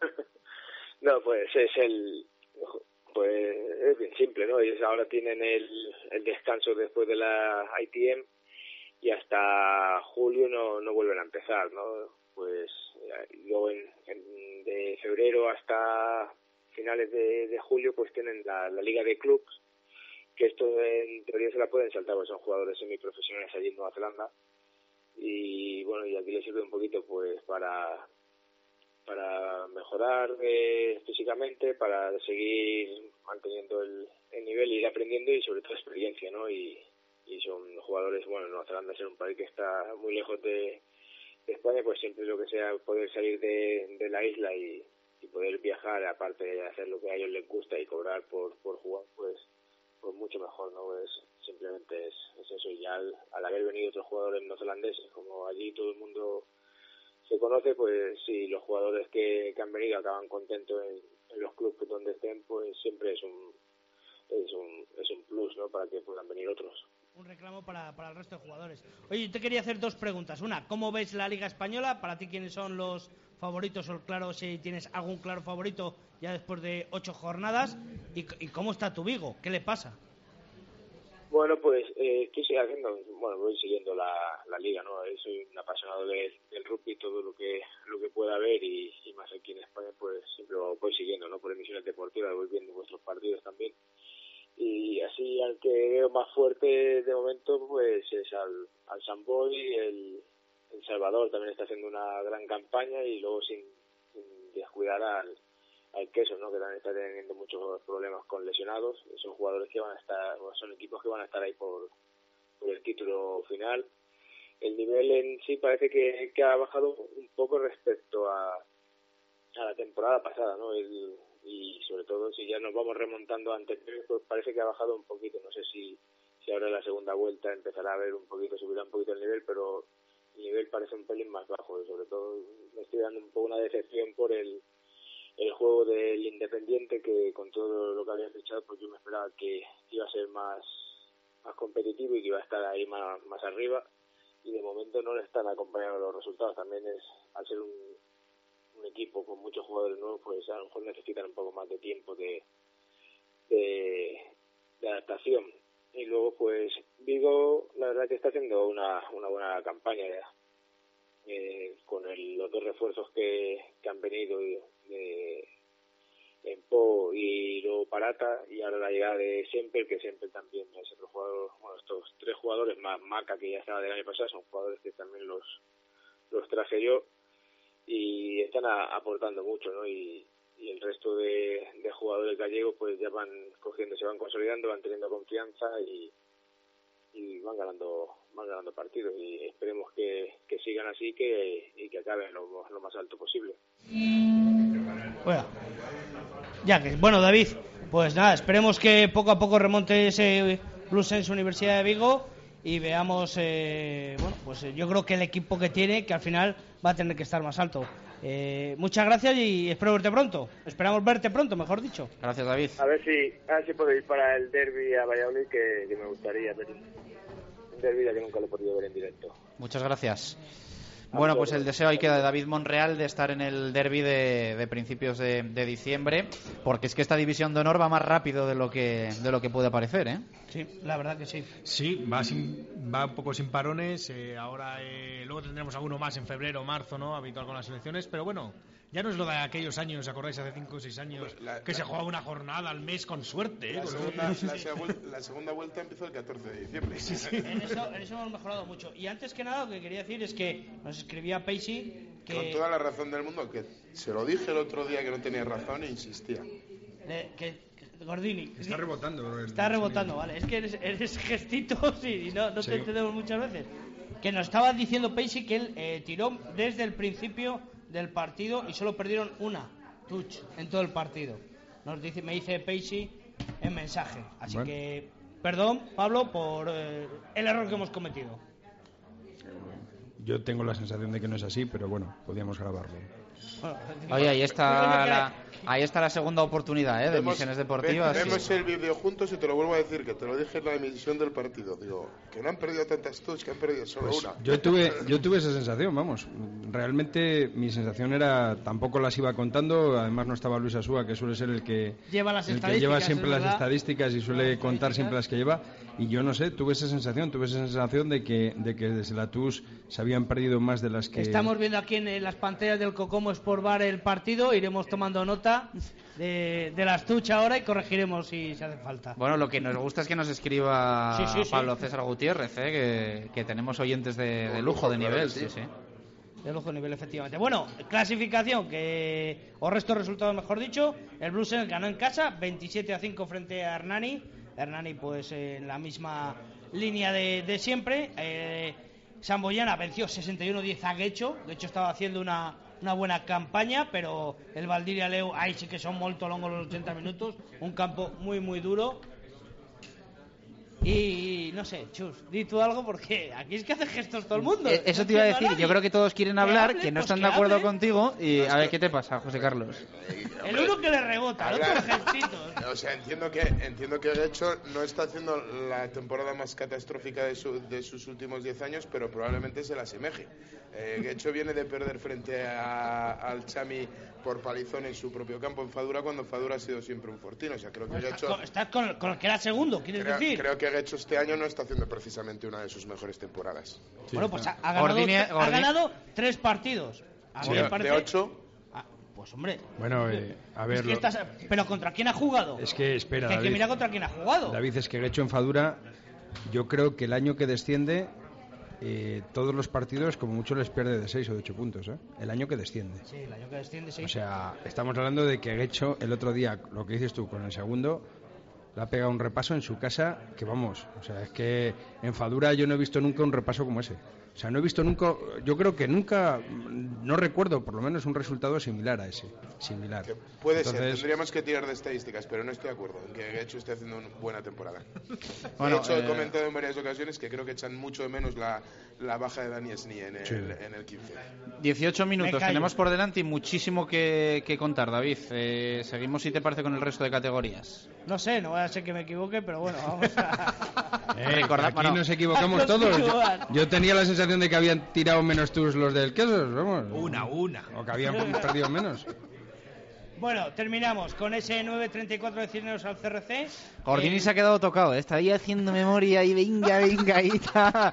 No, pues es el pues es bien simple, ¿no? Ellos ahora tienen el, el descanso después de la I T M y hasta julio no, no vuelven a empezar, ¿no? Pues eh, luego en, en- de febrero hasta finales de, de julio pues tienen la, la liga de clubs, que esto en teoría se la pueden saltar porque son jugadores semiprofesionales allí en Nueva Zelanda y bueno, y aquí les sirve un poquito pues para para mejorar eh, físicamente, para seguir manteniendo el, el nivel y ir aprendiendo y sobre todo experiencia, ¿no? Y, y son jugadores, bueno, Nueva Zelanda es un país que está muy lejos de, de España, pues siempre lo que sea poder salir de, de la isla y, y poder viajar, aparte de hacer lo que a ellos les gusta y cobrar por, por jugar, pues pues mucho mejor, ¿no? Es simplemente es, es eso, y ya al, al haber venido otros jugadores neozelandeses, como allí todo el mundo se conoce, pues sí, los jugadores que, que han venido acaban contentos en, en los clubes donde estén, pues siempre es un es un es un plus, ¿no? Para que puedan venir otros. Un reclamo para, para el resto de jugadores. Oye, te quería hacer dos preguntas. Una, ¿cómo ves la Liga Española? Para ti, ¿quiénes son los favoritos? O claro, si tienes algún claro favorito ya después de ocho jornadas. ¿Y, y cómo está tu Vigo? ¿Qué le pasa? Bueno, pues eh, estoy haciendo, bueno, voy siguiendo la, la liga, ¿no? Soy un apasionado de, del rugby, todo lo que lo que pueda ver y, y más aquí en España, pues siempre lo voy siguiendo, ¿no? Por emisiones deportivas, voy viendo vuestros partidos también. Y así al que veo más fuerte de momento, pues es al, al San Boi, el, el Salvador también está haciendo una gran campaña y luego sin, sin descuidar al al Queso, ¿no? Que también está teniendo muchos problemas con lesionados. Son jugadores que van a estar, son equipos que van a estar ahí por, por el título final. El nivel en sí parece que, que ha bajado un poco respecto a, a la temporada pasada, ¿no? El, y sobre todo si ya nos vamos remontando antes, pues parece que ha bajado un poquito. No sé si, si ahora en la segunda vuelta empezará a ver un poquito, subirá un poquito el nivel, pero el nivel parece un pelín más bajo. Y sobre todo me estoy dando un poco una decepción por el el juego del Independiente, que con todo lo que había fichado, pues yo me esperaba que iba a ser más más competitivo y que iba a estar ahí más, más arriba, y de momento no le están acompañando los resultados. También es, al ser un, un equipo con muchos jugadores nuevos, pues a lo mejor necesitan un poco más de tiempo de, de, de adaptación. Y luego pues Vigo, la verdad que está haciendo una, una buena campaña ya. Eh, con el, los dos refuerzos que, que han venido de, en Po y luego Parata, y ahora la llegada de Semper, que Semper también es otro jugador. Bueno, estos tres jugadores más Maca, que ya estaba del año pasado, son jugadores que también los los traje yo y están a, aportando mucho, ¿no? Y, y el resto de, de jugadores gallegos pues ya van cogiendo, se van consolidando, van teniendo confianza y y van ganando van ganando partidos, y esperemos que, que sigan así que, y que acaben lo, lo más alto posible. Bueno, ya que, bueno, David, pues nada, esperemos que poco a poco remonte ese Bluesense Universidad de Vigo y veamos, eh, bueno, pues yo creo que el equipo que tiene, que al final va a tener que estar más alto. Eh, muchas gracias y espero verte pronto. Esperamos verte pronto, mejor dicho. Gracias, David. A ver si, a ver si puedo ir para el derbi a Valladolid, que, que me gustaría ver un derbi que nunca lo he podido ver en directo. Muchas gracias. Bueno, pues el deseo ahí queda de David Monreal de estar en el derbi de, de principios de, de diciembre, porque es que esta división de honor va más rápido de lo que de lo que puede parecer, ¿eh? Sí, la verdad que sí. Sí, va sin, va un poco sin parones. Eh, ahora eh, luego tendremos alguno más en febrero o marzo, ¿no? Habitual con las elecciones, pero bueno, ya no es lo de aquellos años, ¿os acordáis? Hace cinco o seis años la, que la, se jugaba una jornada al mes con suerte. La, ¿eh? segunda, la, segunda, la segunda vuelta empezó el catorce de diciembre. Sí, sí. En, eso, en eso hemos mejorado mucho. Y antes que nada, lo que quería decir es que nos escribía Pacey que... Con toda la razón del mundo, que se lo dije el otro día que no tenía razón e insistía. Le, que, que Gordini. Está rebotando. El, está rebotando, sonido. Vale. Es que eres, eres gestitos y no, no sí. te entendemos muchas veces. Que nos estaba diciendo Pacey que él eh, tiró desde el principio del partido y solo perdieron una touch en todo el partido. Nos dice, me dice Pacey en mensaje. Así bueno. que, perdón, Pablo, por eh, el error que hemos cometido. Yo tengo la sensación de que no es así, pero bueno, podíamos grabarlo. Bueno, Oye, ahí está la, ahí está la segunda oportunidad, ¿eh? De vemos, emisiones deportivas. Ve, vemos sí. el vídeo juntos y te lo vuelvo a decir, que te lo dije en la emisión del partido. Digo, que no han perdido tantas touch, que han perdido solo pues una. Yo tuve, yo tuve esa sensación, vamos. Realmente mi sensación era, tampoco las iba contando. Además no estaba Luis Asúa, que suele ser el que lleva, las el que lleva siempre las estadísticas y suele contar siempre las que lleva. Y yo no sé, tuve esa sensación, tuve esa sensación de que, de que desde la T U S se habían perdido más de las que... Estamos viendo aquí en las pantallas del Cocomo Sport Bar el partido, iremos tomando nota de, de las touch ahora y corregiremos si se hace falta. Bueno, lo que nos gusta es que nos escriba sí, sí, Pablo sí. César Gutiérrez, ¿eh? que, que tenemos oyentes de, de lujo, de nivel, sí, sí. De lujo de nivel, efectivamente. Bueno, clasificación, que o resto de resultados, mejor dicho, el Bluesense ganó en casa veintisiete a cinco frente a Hernani. Hernani pues eh, en la misma línea de, de siempre. Eh, Samboyana venció sesenta y uno a diez a Guecho. Guecho estaba haciendo una, una buena campaña, pero el Valdiria Leu ahí sí que son molto longos los ochenta minutos. Un campo muy muy duro. Y no sé, Chus, di tú algo porque aquí es que hace gestos todo el mundo. Eh, eso no te iba a decir, nadie. yo creo que todos quieren Que hablar, hable, que no pues están que de acuerdo hable. contigo y a ver qué te pasa, José Carlos. El uno que le rebota, el otro Hablar. gestitos. O sea, entiendo que entiendo que Guecho no está haciendo la temporada más catastrófica de, su, de sus últimos diez años, pero probablemente se la asemeje. Eh, Guecho viene de perder frente a, al Chami por palizón en su propio campo en Fadura, cuando Fadura ha sido siempre un fortín. O sea, creo que Estás Guecho... con, estás con, con el que era segundo, ¿quieres Creo, decir? creo que Guecho este año no está haciendo precisamente una de sus mejores temporadas. Bueno, pues ha, ha ganado, Gordini- ha Gordini- ganado tres partidos. A mí De, me parece... de ocho... Ah, pues hombre, Bueno, eh, a ver, es que lo- estás- pero ¿contra quién ha jugado? es que espera, que hay que David. mirar contra quién ha jugado. David, es que Guecho en Fadura, yo creo que el año que desciende, eh, todos los partidos, como mucho, les pierde de seis o de ocho puntos, ¿eh? El año que desciende. Sí, el año que desciende, sí. O sea, estamos hablando de que Guecho, el otro día, lo que dices tú, con el segundo, le ha pegado un repaso en su casa, que vamos, o sea, es que en Fadura yo no he visto nunca un repaso como ese. O sea, no he visto nunca, yo creo que nunca, no recuerdo por lo menos un resultado similar a ese, similar. Que puede ser, Entonces, tendríamos que tirar de estadísticas, pero no estoy de acuerdo en que Guecho esté haciendo una buena temporada. Bueno, de hecho, eh, he comentado en varias ocasiones que creo que echan mucho de menos la, la baja de Dani Esni en el, Sí. en el quince. dieciocho minutos Me callo. tenemos por delante y muchísimo que, que contar, David. Eh, seguimos, si te parece, con el resto de categorías. No sé, no voy a ser que me equivoque, pero bueno, vamos a... eh, Recordad- aquí bueno, nos equivocamos a todos. Yo, continuar. yo tenía la sensación de que habían tirado menos tus los del queso, vamos. Una, una. O que habían perdido menos. Bueno, terminamos con ese nueve treinta y cuatro de Cisneros al C R C. Gordini Eh, se ha quedado tocado, ¿eh? Está ahí haciendo memoria y venga, venga, ahí está.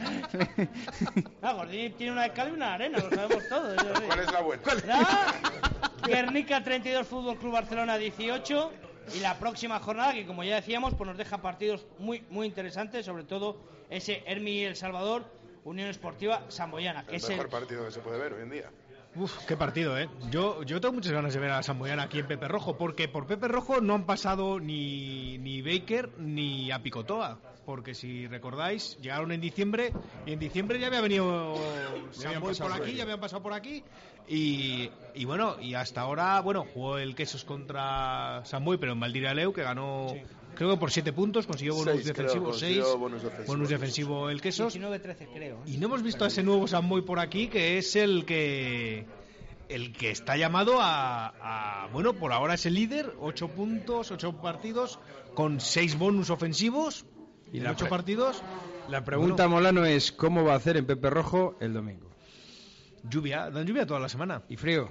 Ah, Gordini tiene una de cal y una de arena, lo sabemos todos. eso sí. ¿Cuál es la buena? ¿Verdad? Guernica treinta y dos, Fútbol Club Barcelona dieciocho. Y la próxima jornada, que como ya decíamos, pues nos deja partidos muy muy interesantes, sobre todo ese Hermi El Salvador, Unión Esportiva Samboyana, que El es mejor el... partido que se puede ver hoy en día. Uf, qué partido, ¿eh? Yo, yo tengo muchas ganas de ver a Samboyana aquí en Pepe Rojo, porque por Pepe Rojo no han pasado ni, ni Baker ni a Picotoa, porque si recordáis, llegaron en diciembre y en diciembre ya había venido Samboy pasado por por aquí, aquí. ya habían pasado por aquí y, y bueno, y hasta ahora, bueno, jugó el Quesos contra Samboy, pero en Valdiraleu, que ganó... Sí. Creo que por siete puntos consiguió bonus Seis, creo, defensivos, consiguió seis bonus defensivos. bonus defensivo el Quesos. diecinueve trece creo. Y no hemos visto a ese nuevo Samboy por aquí, que es el que el que está llamado a, a- bueno, por ahora es el líder, ocho puntos, ocho partidos, con seis bonus ofensivos y Y en la ocho pre- partidos. La pregunta, Molano, es ¿cómo va a hacer en Pepe Rojo el domingo? Lluvia, dan lluvia toda la semana. ¿Y frío?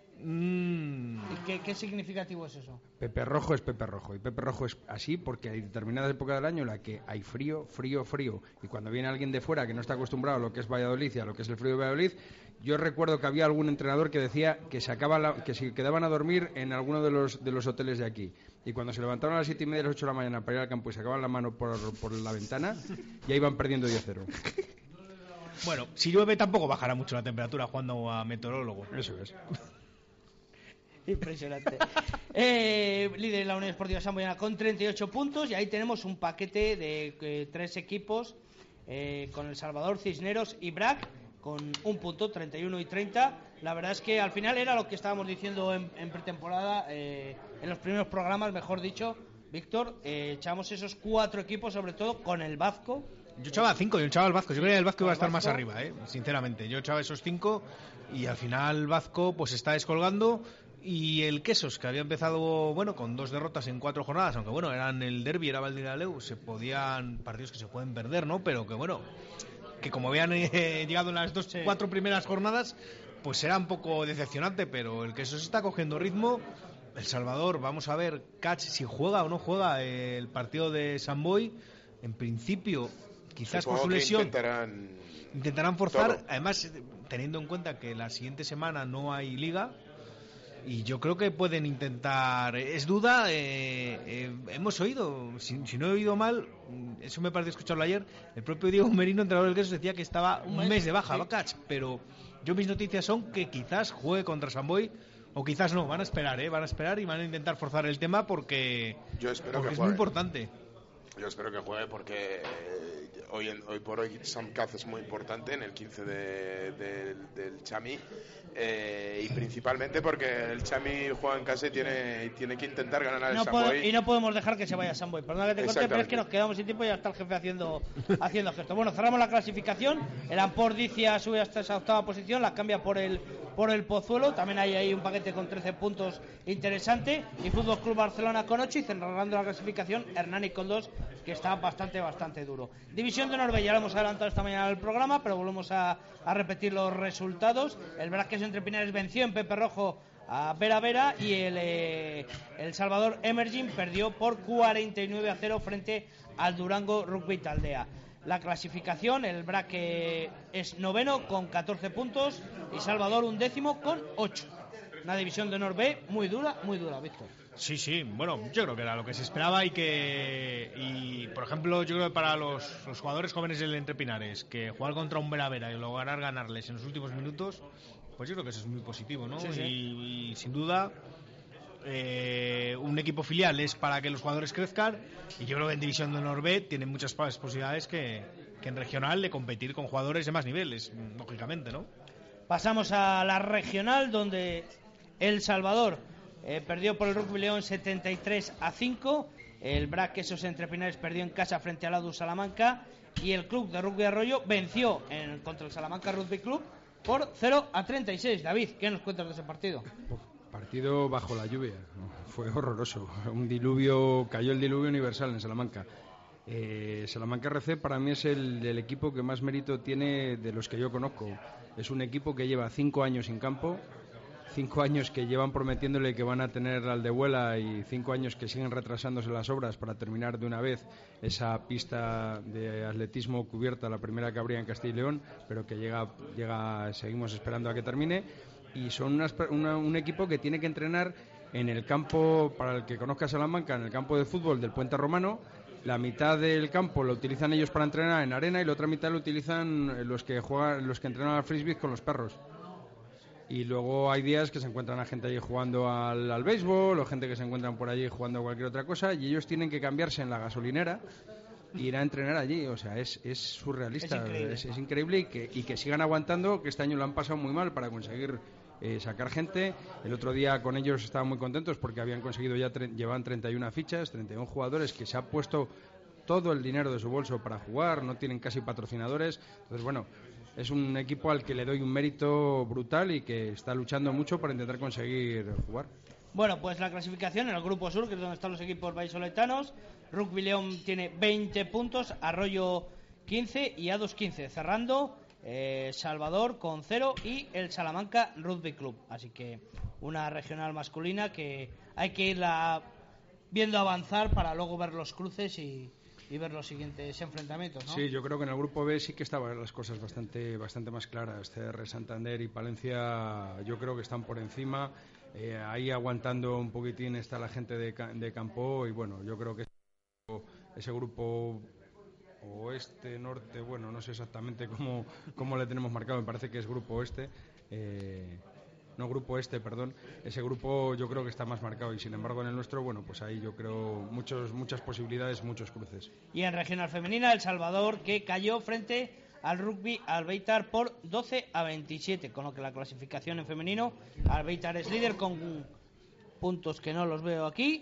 Mm, ¿Y qué, qué significativo es eso? Pepe Rojo es Pepe Rojo y Pepe Rojo es así porque hay determinadas épocas del año en la que hay frío, frío, frío y cuando viene alguien de fuera que no está acostumbrado a lo que es Valladolid y a lo que es el frío de Valladolid, yo recuerdo que había algún entrenador que decía que se acaba la- que se quedaban a dormir en alguno de los de los hoteles de aquí y cuando se levantaron a las siete y media, a las ocho de la mañana para ir al campo y sacaban la mano por, por la ventana ya iban perdiendo diez cero. bueno, si llueve tampoco bajará mucho la temperatura jugando a meteorólogo. Eso es. Impresionante. Eh, líder de la Unión Esportiva Samboyana con treinta y ocho puntos y ahí tenemos un paquete de eh, tres equipos eh, con El Salvador, Cisneros y Brac con un punto, treinta y uno y treinta. La verdad es que al final era lo que estábamos diciendo en, en pretemporada, eh, en los primeros programas, mejor dicho, Víctor, eh, echamos esos cuatro equipos, sobre todo con el Vasco. Yo echaba cinco, yo echaba el Vasco. Yo creía que el Vasco iba a estar ¿El más Vasco? arriba, ¿eh? Sinceramente. Yo echaba esos cinco y al final el Vasco pues está descolgando. Y el Quesos, que había empezado, bueno, con dos derrotas en cuatro jornadas, aunque bueno, eran el derbi, era Valdiraleu, se podían, partidos que se pueden perder, ¿no? Pero que bueno, que como habían eh, llegado en las dos, Sí. cuatro primeras jornadas, pues era un poco decepcionante, pero el Quesos está cogiendo ritmo. El Salvador, vamos a ver, Catch, si juega o no juega el partido de Samboy, en principio, quizás Supongo por su que lesión, intentarán... intentarán forzar, todo. además, teniendo en cuenta que la siguiente semana no hay liga. Y yo creo que pueden intentar. Es duda, eh, eh, hemos oído, si, si no he oído mal, eso me pareció escucharlo ayer, el propio Diego Merino, entrenador del Quesos, decía que estaba un mes, mes de baja, sí. Bacach, pero yo mis noticias son que quizás juegue contra Samboy, o quizás no, van a esperar, ¿eh? van a esperar y van a intentar forzar el tema porque, Yo espero porque que es juegue. muy importante. Yo espero que juegue porque eh, hoy, hoy por hoy Sam Caz es muy importante en el quince de, de, del Chami, eh, y principalmente porque el Chami juega en casa y tiene, tiene que intentar ganar al no Samboy. Puedo, y no podemos dejar que se vaya Samboy. Perdona que te corte, pero es que nos quedamos sin tiempo y ya está el jefe haciendo, haciendo gestos. Bueno, cerramos la clasificación. El Ampor Dicia sube hasta esa octava posición, la cambia por el por el Pozuelo. También hay ahí un paquete con trece puntos interesante. Y Fútbol Club Barcelona con ocho. Y cerrando la clasificación, Hernani con dos, que está bastante, bastante duro. División de Honor, ya lo hemos adelantado esta mañana del programa, pero volvemos a, a repetir los resultados. El Brasqueso Entre Pinares venció en Pepe Rojo a Vera Vera y el, eh, el Salvador Emerging perdió por cuarenta y nueve a cero frente al Durango Rugby Taldea. La clasificación, el Braque es noveno con catorce puntos y Salvador un décimo con ocho. Una división de honor B muy dura, muy dura, Víctor. Sí, sí, bueno, yo creo que era lo que se esperaba y que, y por ejemplo, yo creo que para los, los jugadores jóvenes del Entre Pinares, que jugar contra un Vera Vera y lograr ganarles en los últimos minutos, pues yo creo que eso es muy positivo, ¿no? Sí, sí. Y, y sin duda, eh, un equipo filial es para que los jugadores crezcan, y yo creo que en División de Honor B tienen muchas posibilidades que, que en regional de competir con jugadores de más niveles, lógicamente, ¿no? Pasamos a la regional, donde El Salvador eh, perdió por el Rugby León setenta y tres a cinco. El Braquesos Entre Pinares perdió en casa frente al Adu Salamanca. Y el Club de Rugby Arroyo venció en, contra el Salamanca Rugby Club por cero a treinta y seis. David, ¿qué nos cuentas de ese partido? Partido bajo la lluvia, fue horroroso. Un diluvio, cayó el diluvio universal en Salamanca. Eh, Salamanca R C para mí es el, el equipo que más mérito tiene de los que yo conozco. Es un equipo que lleva cinco años sin campo, cinco años que llevan prometiéndole que van a tener Aldehuela y cinco años que siguen retrasándose las obras para terminar de una vez esa pista de atletismo cubierta, la primera que habría en Castilla y León, pero que llega, llega seguimos esperando a que termine. Y son unas, una, un equipo que tiene que entrenar en el campo, para el que conozca Salamanca, en el campo de fútbol del Puente Romano. La mitad del campo lo utilizan ellos para entrenar en arena y la otra mitad lo utilizan los que juegan, los que entrenan al frisbee con los perros. Y luego hay días que se encuentran a gente allí jugando al, al béisbol, o gente que se encuentran por allí jugando a cualquier otra cosa, y ellos tienen que cambiarse en la gasolinera e ir a entrenar allí. O sea, es, es surrealista, es increíble, es, es increíble y, que, y que sigan aguantando, que este año lo han pasado muy mal para conseguir eh, sacar gente. El otro día con ellos estaban muy contentos porque habían conseguido ya, tre- llevan treinta y una fichas, treinta y uno jugadores que se ha puesto todo el dinero de su bolso para jugar, no tienen casi patrocinadores. Entonces, bueno, es un equipo al que le doy un mérito brutal y que está luchando mucho para intentar conseguir jugar. Bueno, pues la clasificación en el Grupo Sur, que es donde están los equipos vallisoletanos. Rugby León tiene veinte puntos, Arroyo quince y A dos quince. Cerrando, eh, Salvador con cero y el Salamanca Rugby Club. Así que una regional masculina que hay que irla viendo avanzar para luego ver los cruces y... y ver los siguientes enfrentamientos, ¿no? Sí, yo creo que en el grupo B sí que estaban las cosas bastante bastante más claras. C R, Santander y Palencia yo creo que están por encima. Eh, ahí aguantando un poquitín está la gente de, de Campo y bueno, yo creo que ese grupo oeste, norte, bueno, no sé exactamente cómo, cómo le tenemos marcado, me parece que es grupo oeste. Eh, no grupo este, perdón, ese grupo yo creo que está más marcado y sin embargo en el nuestro, bueno, pues ahí yo creo muchos, muchas posibilidades, muchos cruces. Y en regional femenina, El Salvador, que cayó frente al Rugby Albeitar por doce a veintisiete, con lo que la clasificación en femenino, Albeitar es líder con puntos que no los veo aquí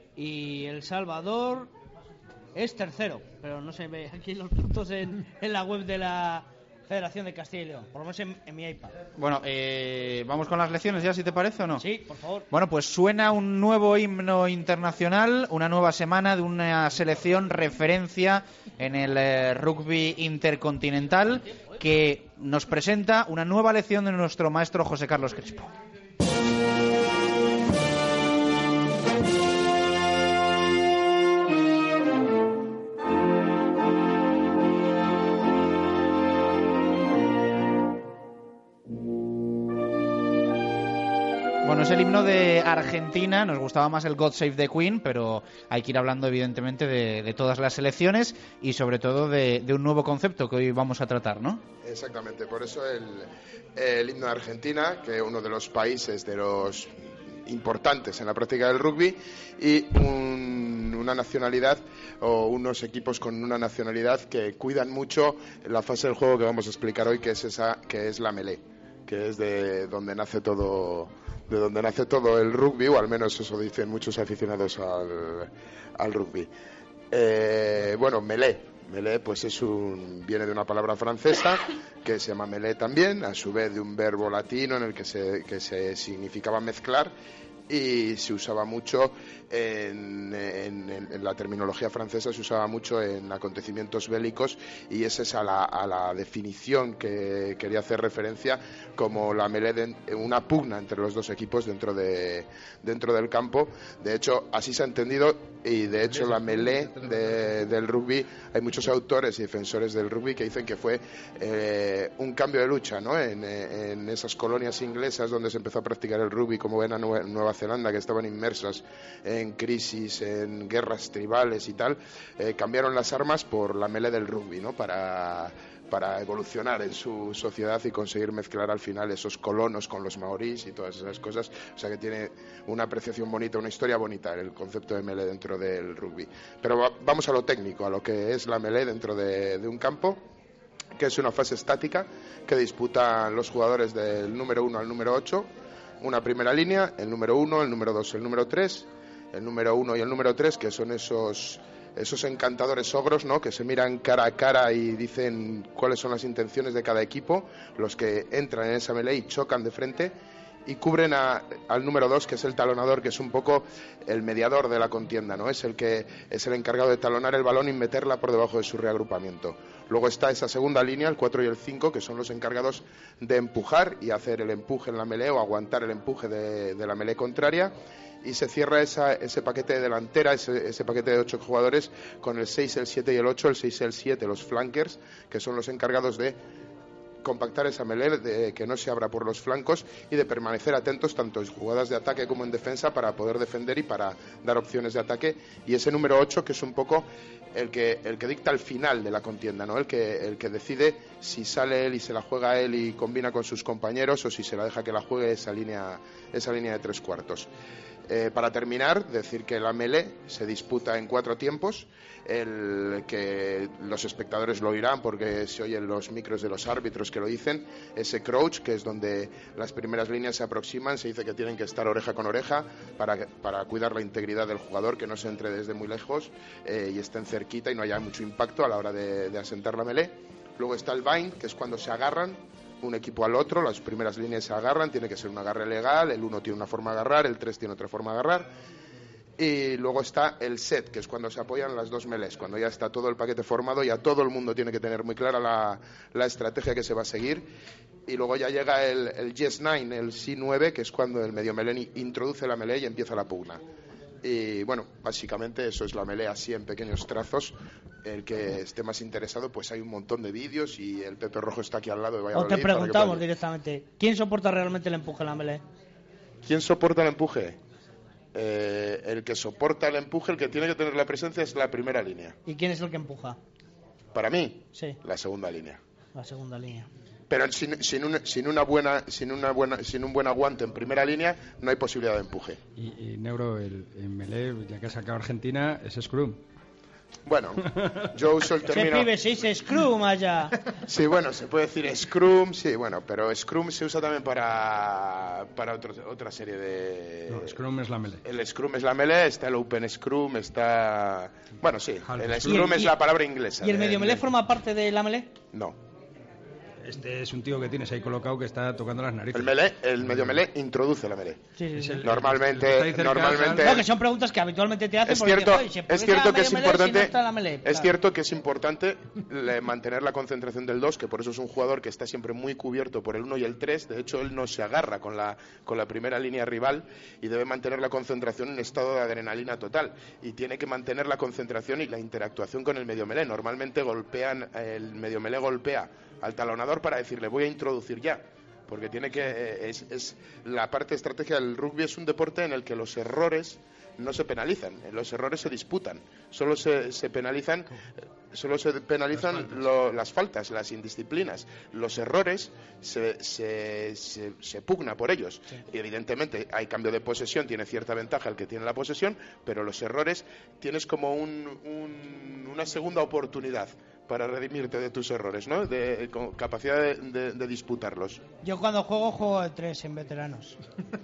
y El Salvador es tercero, pero no se ve aquí los puntos en, en la web de la Federación de Castilla y León, por lo menos en, en mi iPad. Bueno, eh, vamos con las lecciones ya, si te parece o no. Sí, por favor. Bueno, pues suena un nuevo himno internacional, una nueva semana de una selección referencia en el eh, rugby intercontinental que nos presenta una nueva lección de nuestro maestro José Carlos Crespo. Bueno, es el himno de Argentina, nos gustaba más el God Save the Queen, pero hay que ir hablando evidentemente de, de todas las selecciones y sobre todo de, de un nuevo concepto que hoy vamos a tratar, ¿no? Exactamente, por eso el, el himno de Argentina, que es uno de los países de los importantes en la práctica del rugby, y un, una nacionalidad o unos equipos con una nacionalidad que cuidan mucho la fase del juego que vamos a explicar hoy, que es esa, que es la melee, que es de donde nace todo, de donde nace todo el rugby, o al menos eso dicen muchos aficionados al, al rugby. Eh, bueno, melee. Melee pues es un, viene de una palabra francesa que se llama melee también, a su vez de un verbo latino en el que se, que se significaba mezclar, y se usaba mucho en, en, en la terminología francesa, se usaba mucho en acontecimientos bélicos, y esa es a la, a la definición que quería hacer referencia como la melee, de, una pugna entre los dos equipos dentro de dentro del campo. De hecho, así se ha entendido, y de hecho la melee de, del rugby, hay muchos autores y defensores del rugby que dicen que fue eh, un cambio de lucha, ¿no? En, en esas colonias inglesas donde se empezó a practicar el rugby, como ven a Nueva Zelanda, que estaban inmersas en crisis, en guerras tribales y tal, eh, cambiaron las armas por la melee del rugby, ¿no? Para, para evolucionar en su sociedad y conseguir mezclar al final esos colonos con los maorís y todas esas cosas. O sea que tiene una apreciación bonita, una historia bonita el concepto de melee dentro del rugby. Pero va, vamos a lo técnico, a lo que es la melee dentro de, de un campo, que es una fase estática que disputan los jugadores del número uno al número ocho, una primera línea, el número uno, el número dos, el número tres, el número uno y el número tres, que son esos esos encantadores ogros, ¿no? Que se miran cara a cara y dicen cuáles son las intenciones de cada equipo, los que entran en esa melee y chocan de frente, y cubren a, al número dos, que es el talonador, que es un poco el mediador de la contienda, ¿no? Es el que es el encargado de talonar el balón y meterla por debajo de su reagrupamiento. Luego está esa segunda línea, el cuatro y el cinco, que son los encargados de empujar y hacer el empuje en la melee, o aguantar el empuje de, de la melee contraria. Y se cierra esa, ese paquete de delantera, ese, ese paquete de ocho jugadores, con el seis, el siete y el ocho, el seis y el siete, los flankers, que son los encargados de compactar esa melee, de que no se abra por los flancos, y de permanecer atentos tanto en jugadas de ataque como en defensa para poder defender y para dar opciones de ataque. Y ese número ocho, que es un poco el que el que dicta el final de la contienda, ¿no? El que el que decide si sale él y se la juega él y combina con sus compañeros, o si se la deja que la juegue esa línea esa línea de tres cuartos. Eh, para terminar, decir que la melee se disputa en cuatro tiempos, el que los espectadores lo oirán porque se oyen los micros de los árbitros que lo dicen, ese crouch, que es donde las primeras líneas se aproximan, se dice que tienen que estar oreja con oreja para, para cuidar la integridad del jugador, que no se entre desde muy lejos eh, y estén cerquita y no haya mucho impacto a la hora de, de asentar la melee. Luego está el bind, que es cuando se agarran un equipo al otro, las primeras líneas se agarran, tiene que ser un agarre legal, el uno tiene una forma de agarrar, el tres tiene otra forma de agarrar, y luego está el set, que es cuando se apoyan las dos melees, cuando ya está todo el paquete formado, ya todo el mundo tiene que tener muy clara la, la estrategia que se va a seguir, y luego ya llega el, el yes nueve, el sí nueve, que es cuando el medio melee introduce la melee y empieza la pugna. Y bueno, básicamente eso es la melee así en pequeños trazos. El que esté más interesado, pues hay un montón de vídeos y el Pepe Rojo está aquí al lado de Valladolid. O te preguntamos directamente, ¿quién soporta realmente el empuje en la melee? ¿Quién soporta el empuje? Eh, el que soporta el empuje, el que tiene que tener la presencia, es la primera línea. ¿Y quién es el que empuja? Para mí, sí, la segunda línea. La segunda línea. Pero sin, sin, un, sin una buena, sin una buena, sin un buen aguante en primera línea, no hay posibilidad de empuje. Y, y Neuro, el, el melee, ya que ha sacado Argentina, es scrum. Bueno, yo uso el término... Se pibe, se dice scrum allá. Sí, bueno, se puede decir scrum, sí, bueno, pero scrum se usa también para, para otro, otra serie de... No, scrum es la melee. El scrum es la melee, está el open scrum, está... Bueno, sí, el scrum el, es la palabra inglesa. ¿Y el medio melee de... forma parte de la melee? No. Este es un tío que tienes ahí colocado que está tocando las narices. El melee, el medio melee introduce la melee. Sí, sí, sí. El, normalmente, el normalmente. No, que son preguntas que habitualmente te hacen. Es cierto, porque, es cierto que es importante. Si no melee, es claro. cierto que es importante le, mantener la concentración del dos, que por eso es un jugador que está siempre muy cubierto por el uno y el tres. De hecho, él no se agarra con la con la primera línea rival y debe mantener la concentración en estado de adrenalina total. Y tiene que mantener la concentración y la interactuación con el medio melee. Normalmente golpean el medio melee golpea al talonador para decirle voy a introducir ya, porque tiene que es, es la parte de estrategia del rugby. Es un deporte en el que los errores no se penalizan, los errores se disputan, solo se, se penalizan solo se penalizan las faltas, lo, las, faltas las indisciplinas. Los errores se, se, se, se pugna por ellos. Sí. Y evidentemente hay cambio de posesión, tiene cierta ventaja el que tiene la posesión, pero los errores tienes como un, un, una segunda oportunidad para redimirte de tus errores, ¿no? De, con capacidad de, de, de disputarlos. Yo cuando juego, juego de tres en veteranos.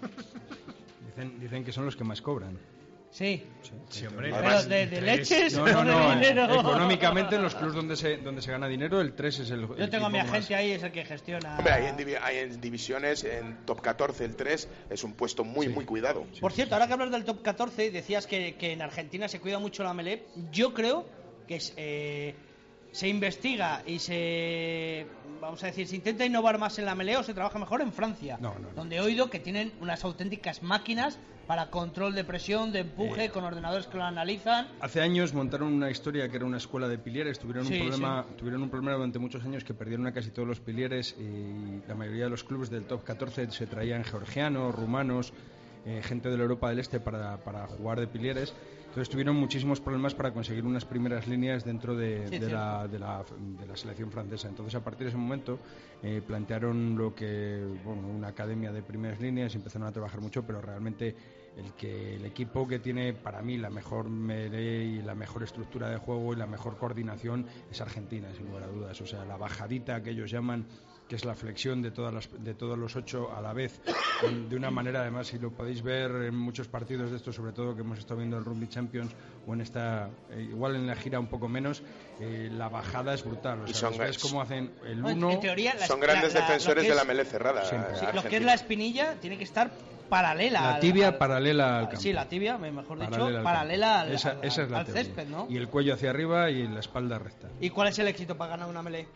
Dicen, dicen que son los que más cobran. Sí. Sí, sí, hombre. Pero de, de leches no, no, no, de dinero. Económicamente en los clubes donde se donde se gana dinero, el tres es el. Yo el tengo a mi agente más. ahí, es el que gestiona. Hombre, hay en, divi hay en divisiones, en top catorce el tres es un puesto muy, sí. muy cuidado. Sí. Por cierto, ahora que hablas del top catorce, decías que, que en Argentina se cuida mucho la melee. Yo creo que es, eh, se investiga y se, vamos a decir, se intenta innovar más en la melee o se trabaja mejor en Francia, no, no, no. donde he oído que tienen unas auténticas máquinas para control de presión, de empuje, eh, con ordenadores que lo analizan. Hace años montaron una historia que era una escuela de pilieres, tuvieron sí, un problema, sí. tuvieron un problema durante muchos años que perdieron a casi todos los pilieres y la mayoría de los clubes del top catorce se traían georgianos, rumanos, eh, gente de la Europa del Este para, para jugar de pilieres. Entonces tuvieron muchísimos problemas para conseguir unas primeras líneas dentro de, sí, de, la, de, la, de la selección francesa. Entonces a partir de ese momento eh, plantearon lo que, bueno, una academia de primeras líneas y empezaron a trabajar mucho, pero realmente el que el equipo que tiene para mí la mejor melee y la mejor estructura de juego y la mejor coordinación es Argentina, sin lugar a dudas. O sea, la bajadita que ellos llaman, que es la flexión de todas las, de todos los ocho a la vez, de una manera, además, si lo podéis ver en muchos partidos de estos, sobre todo que hemos estado viendo el Rugby Champions o en esta, eh, igual en la gira un poco menos, eh, la bajada es brutal. O sea, son, ves cómo hacen el uno. En teoría, la, son grandes la, la, defensores es, de la melee cerrada. Sí, lo que es la espinilla tiene que estar paralela. La tibia al, paralela al campo. Sí, la tibia, mejor dicho, paralela al, paralela al, esa, al, esa es la al césped, ¿no? Y el cuello hacia arriba y la espalda recta. ¿Y cuál es el éxito para ganar una melee?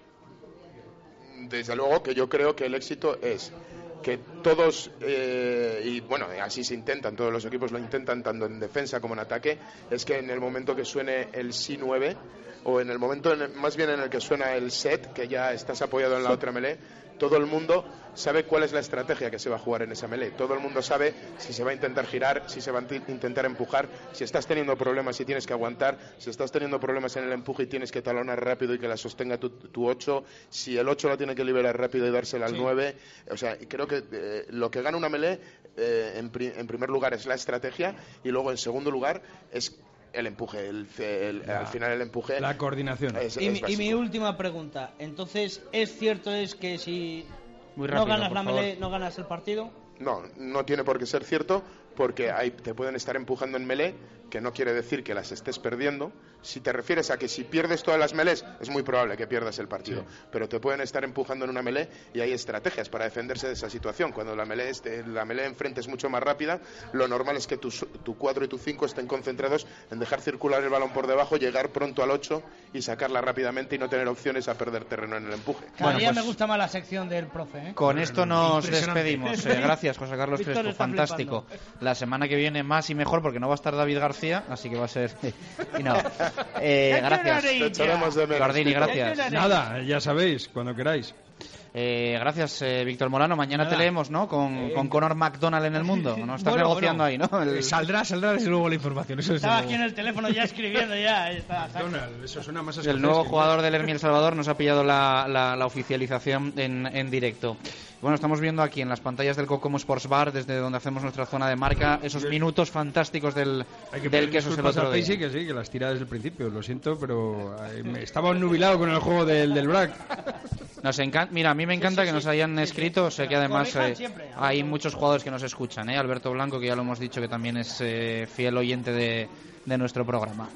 Desde luego que yo creo que el éxito es que todos, eh, y bueno, así se intentan, todos los equipos lo intentan, tanto en defensa como en ataque, es que en el momento que suene el sí nueve, o en el momento en el, más bien en el que suena el set, que ya estás apoyado en la otra melee, todo el mundo sabe cuál es la estrategia que se va a jugar en esa melee. Todo el mundo sabe si se va a intentar girar, si se va a intentar empujar, si estás teniendo problemas y tienes que aguantar, si estás teniendo problemas en el empuje y tienes que talonar rápido y que la sostenga tu, tu ocho, si el ocho la tiene que liberar rápido y dársela al sí. nueve. O sea, creo que eh, lo que gana una melee, eh, en, pri en primer lugar, es la estrategia y luego, en segundo lugar, es el empuje, el, el, el, al final el empuje. La coordinación. Es, y, es mi, y mi última pregunta, entonces, ¿es cierto es que si Muy rápido, no ganas la favor. melee, no ganas el partido? No, no tiene por qué ser cierto, porque hay, te pueden estar empujando en melee, que no quiere decir que las estés perdiendo. Si te refieres a que si pierdes todas las melees, es muy probable que pierdas el partido, sí. pero te pueden estar empujando en una melee y hay estrategias para defenderse de esa situación. Cuando la melee, este, la melee enfrente es mucho más rápida, lo normal es que tu, tu cuatro y tu cinco estén concentrados en dejar circular el balón por debajo, llegar pronto al ocho y sacarla rápidamente y no tener opciones a perder terreno en el empuje. Cada bueno, día pues, me gusta más la sección del profe, ¿eh? Con esto nos despedimos. Eh, gracias, José Carlos Víctor Crespo, está fantástico. flipando. La semana que viene más y mejor, porque no va a estar David García, así que va a ser... y no. eh, gracias. Te echaremos de menos. Gordini, gracias. Nada, ya sabéis, cuando queráis. Eh, gracias, eh, Víctor Molano. Mañana Nada. te leemos, ¿no? Con, Eh, con Conor McDonald en el mundo. No estás Bueno, negociando bueno, ahí, ¿no? El- Saldrá, saldrá desde luego la información. Eso desde Estaba luego. aquí en el teléfono ya escribiendo ya. ahí está, saca. Donald, eso suena más El escocés nuevo que- jugador del Hermi El Salvador nos ha pillado la, la, la oficialización en, en directo. Bueno, estamos viendo aquí en las pantallas del Cocomo Sports Bar, desde donde hacemos nuestra zona de marca, esos minutos fantásticos del, Hay que del pedir queso el disculpas otro a Paisy, día. que sí, que las tira desde el principio, lo siento, pero eh, me- estaba nubilado con el juego del, del B R A C. Nos encanta, mira, a mí me encanta sí, que sí, nos hayan sí, escrito, sí. sé que además Corrijan eh, siempre. hay muchos jugadores que nos escuchan, ¿eh? Alberto Blanco, que ya lo hemos dicho, que también es eh, fiel oyente de, de nuestro programa.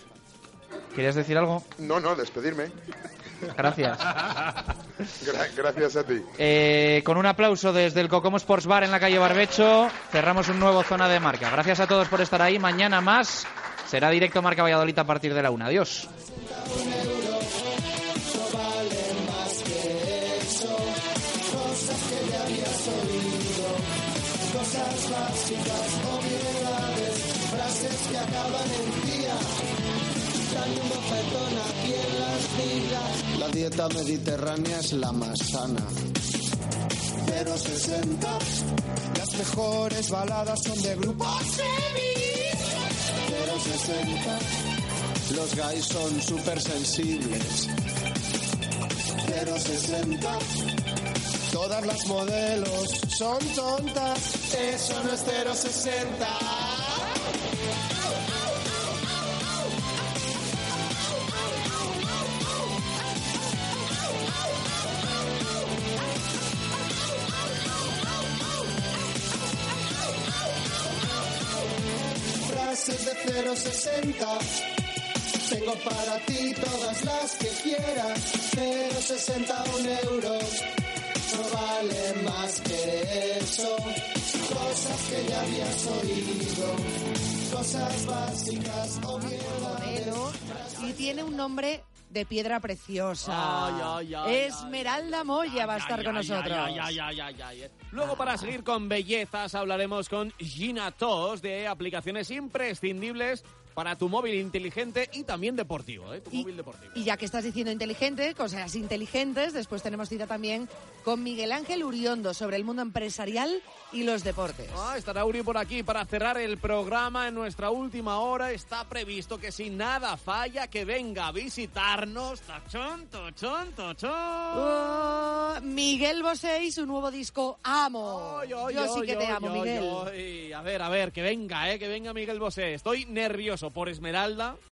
¿Querías decir algo? No, no, despedirme. Gracias. Gra gracias a ti. Eh, con un aplauso desde el Cocomo Sports Bar en la calle Barbecho, cerramos un nuevo Zona de Marca. Gracias a todos por estar ahí. Mañana más será directo Marca Valladolid a partir de la una. Adiós. La dieta mediterránea es la más sana. Cero sesenta, las mejores baladas son de Grupo Semi. Cero sesenta, Los gays son súper sensibles. cero sesenta. Todas las modelos son tontas. Eso no es cero sesenta. Frases de cero sesenta. Tengo para ti todas las que quieras. cero sesenta un euro. No vale más que eso. Cosas que ya habías oído. Cosas básicas o modelo. Y tiene un nombre de piedra preciosa. Ay, ay, ay, Esmeralda ay, Moya ay, va a estar ay, con ay, nosotros. Ay, ay, ay, ay, ay, ay. Luego, para seguir con bellezas, hablaremos con Gina Tos de aplicaciones imprescindibles para tu móvil inteligente y también deportivo, ¿eh? Tu y, móvil deportivo. Y ya que estás diciendo inteligente, cosas inteligentes, después tenemos cita también con Miguel Ángel Uriondo sobre el mundo empresarial y los deportes. Ah, estará Uri por aquí para cerrar el programa en nuestra última hora. Está previsto que si nada falla, que venga a visitarnos. Tachón, tochón, tochón. Oh, Miguel Bosé y su nuevo disco Amo. Ay, ay, Yo ay, sí que te ay, amo, ay, Miguel. ay. A ver, a ver, que venga, eh, que venga Miguel Bosé. Estoy nervioso por Esmeralda.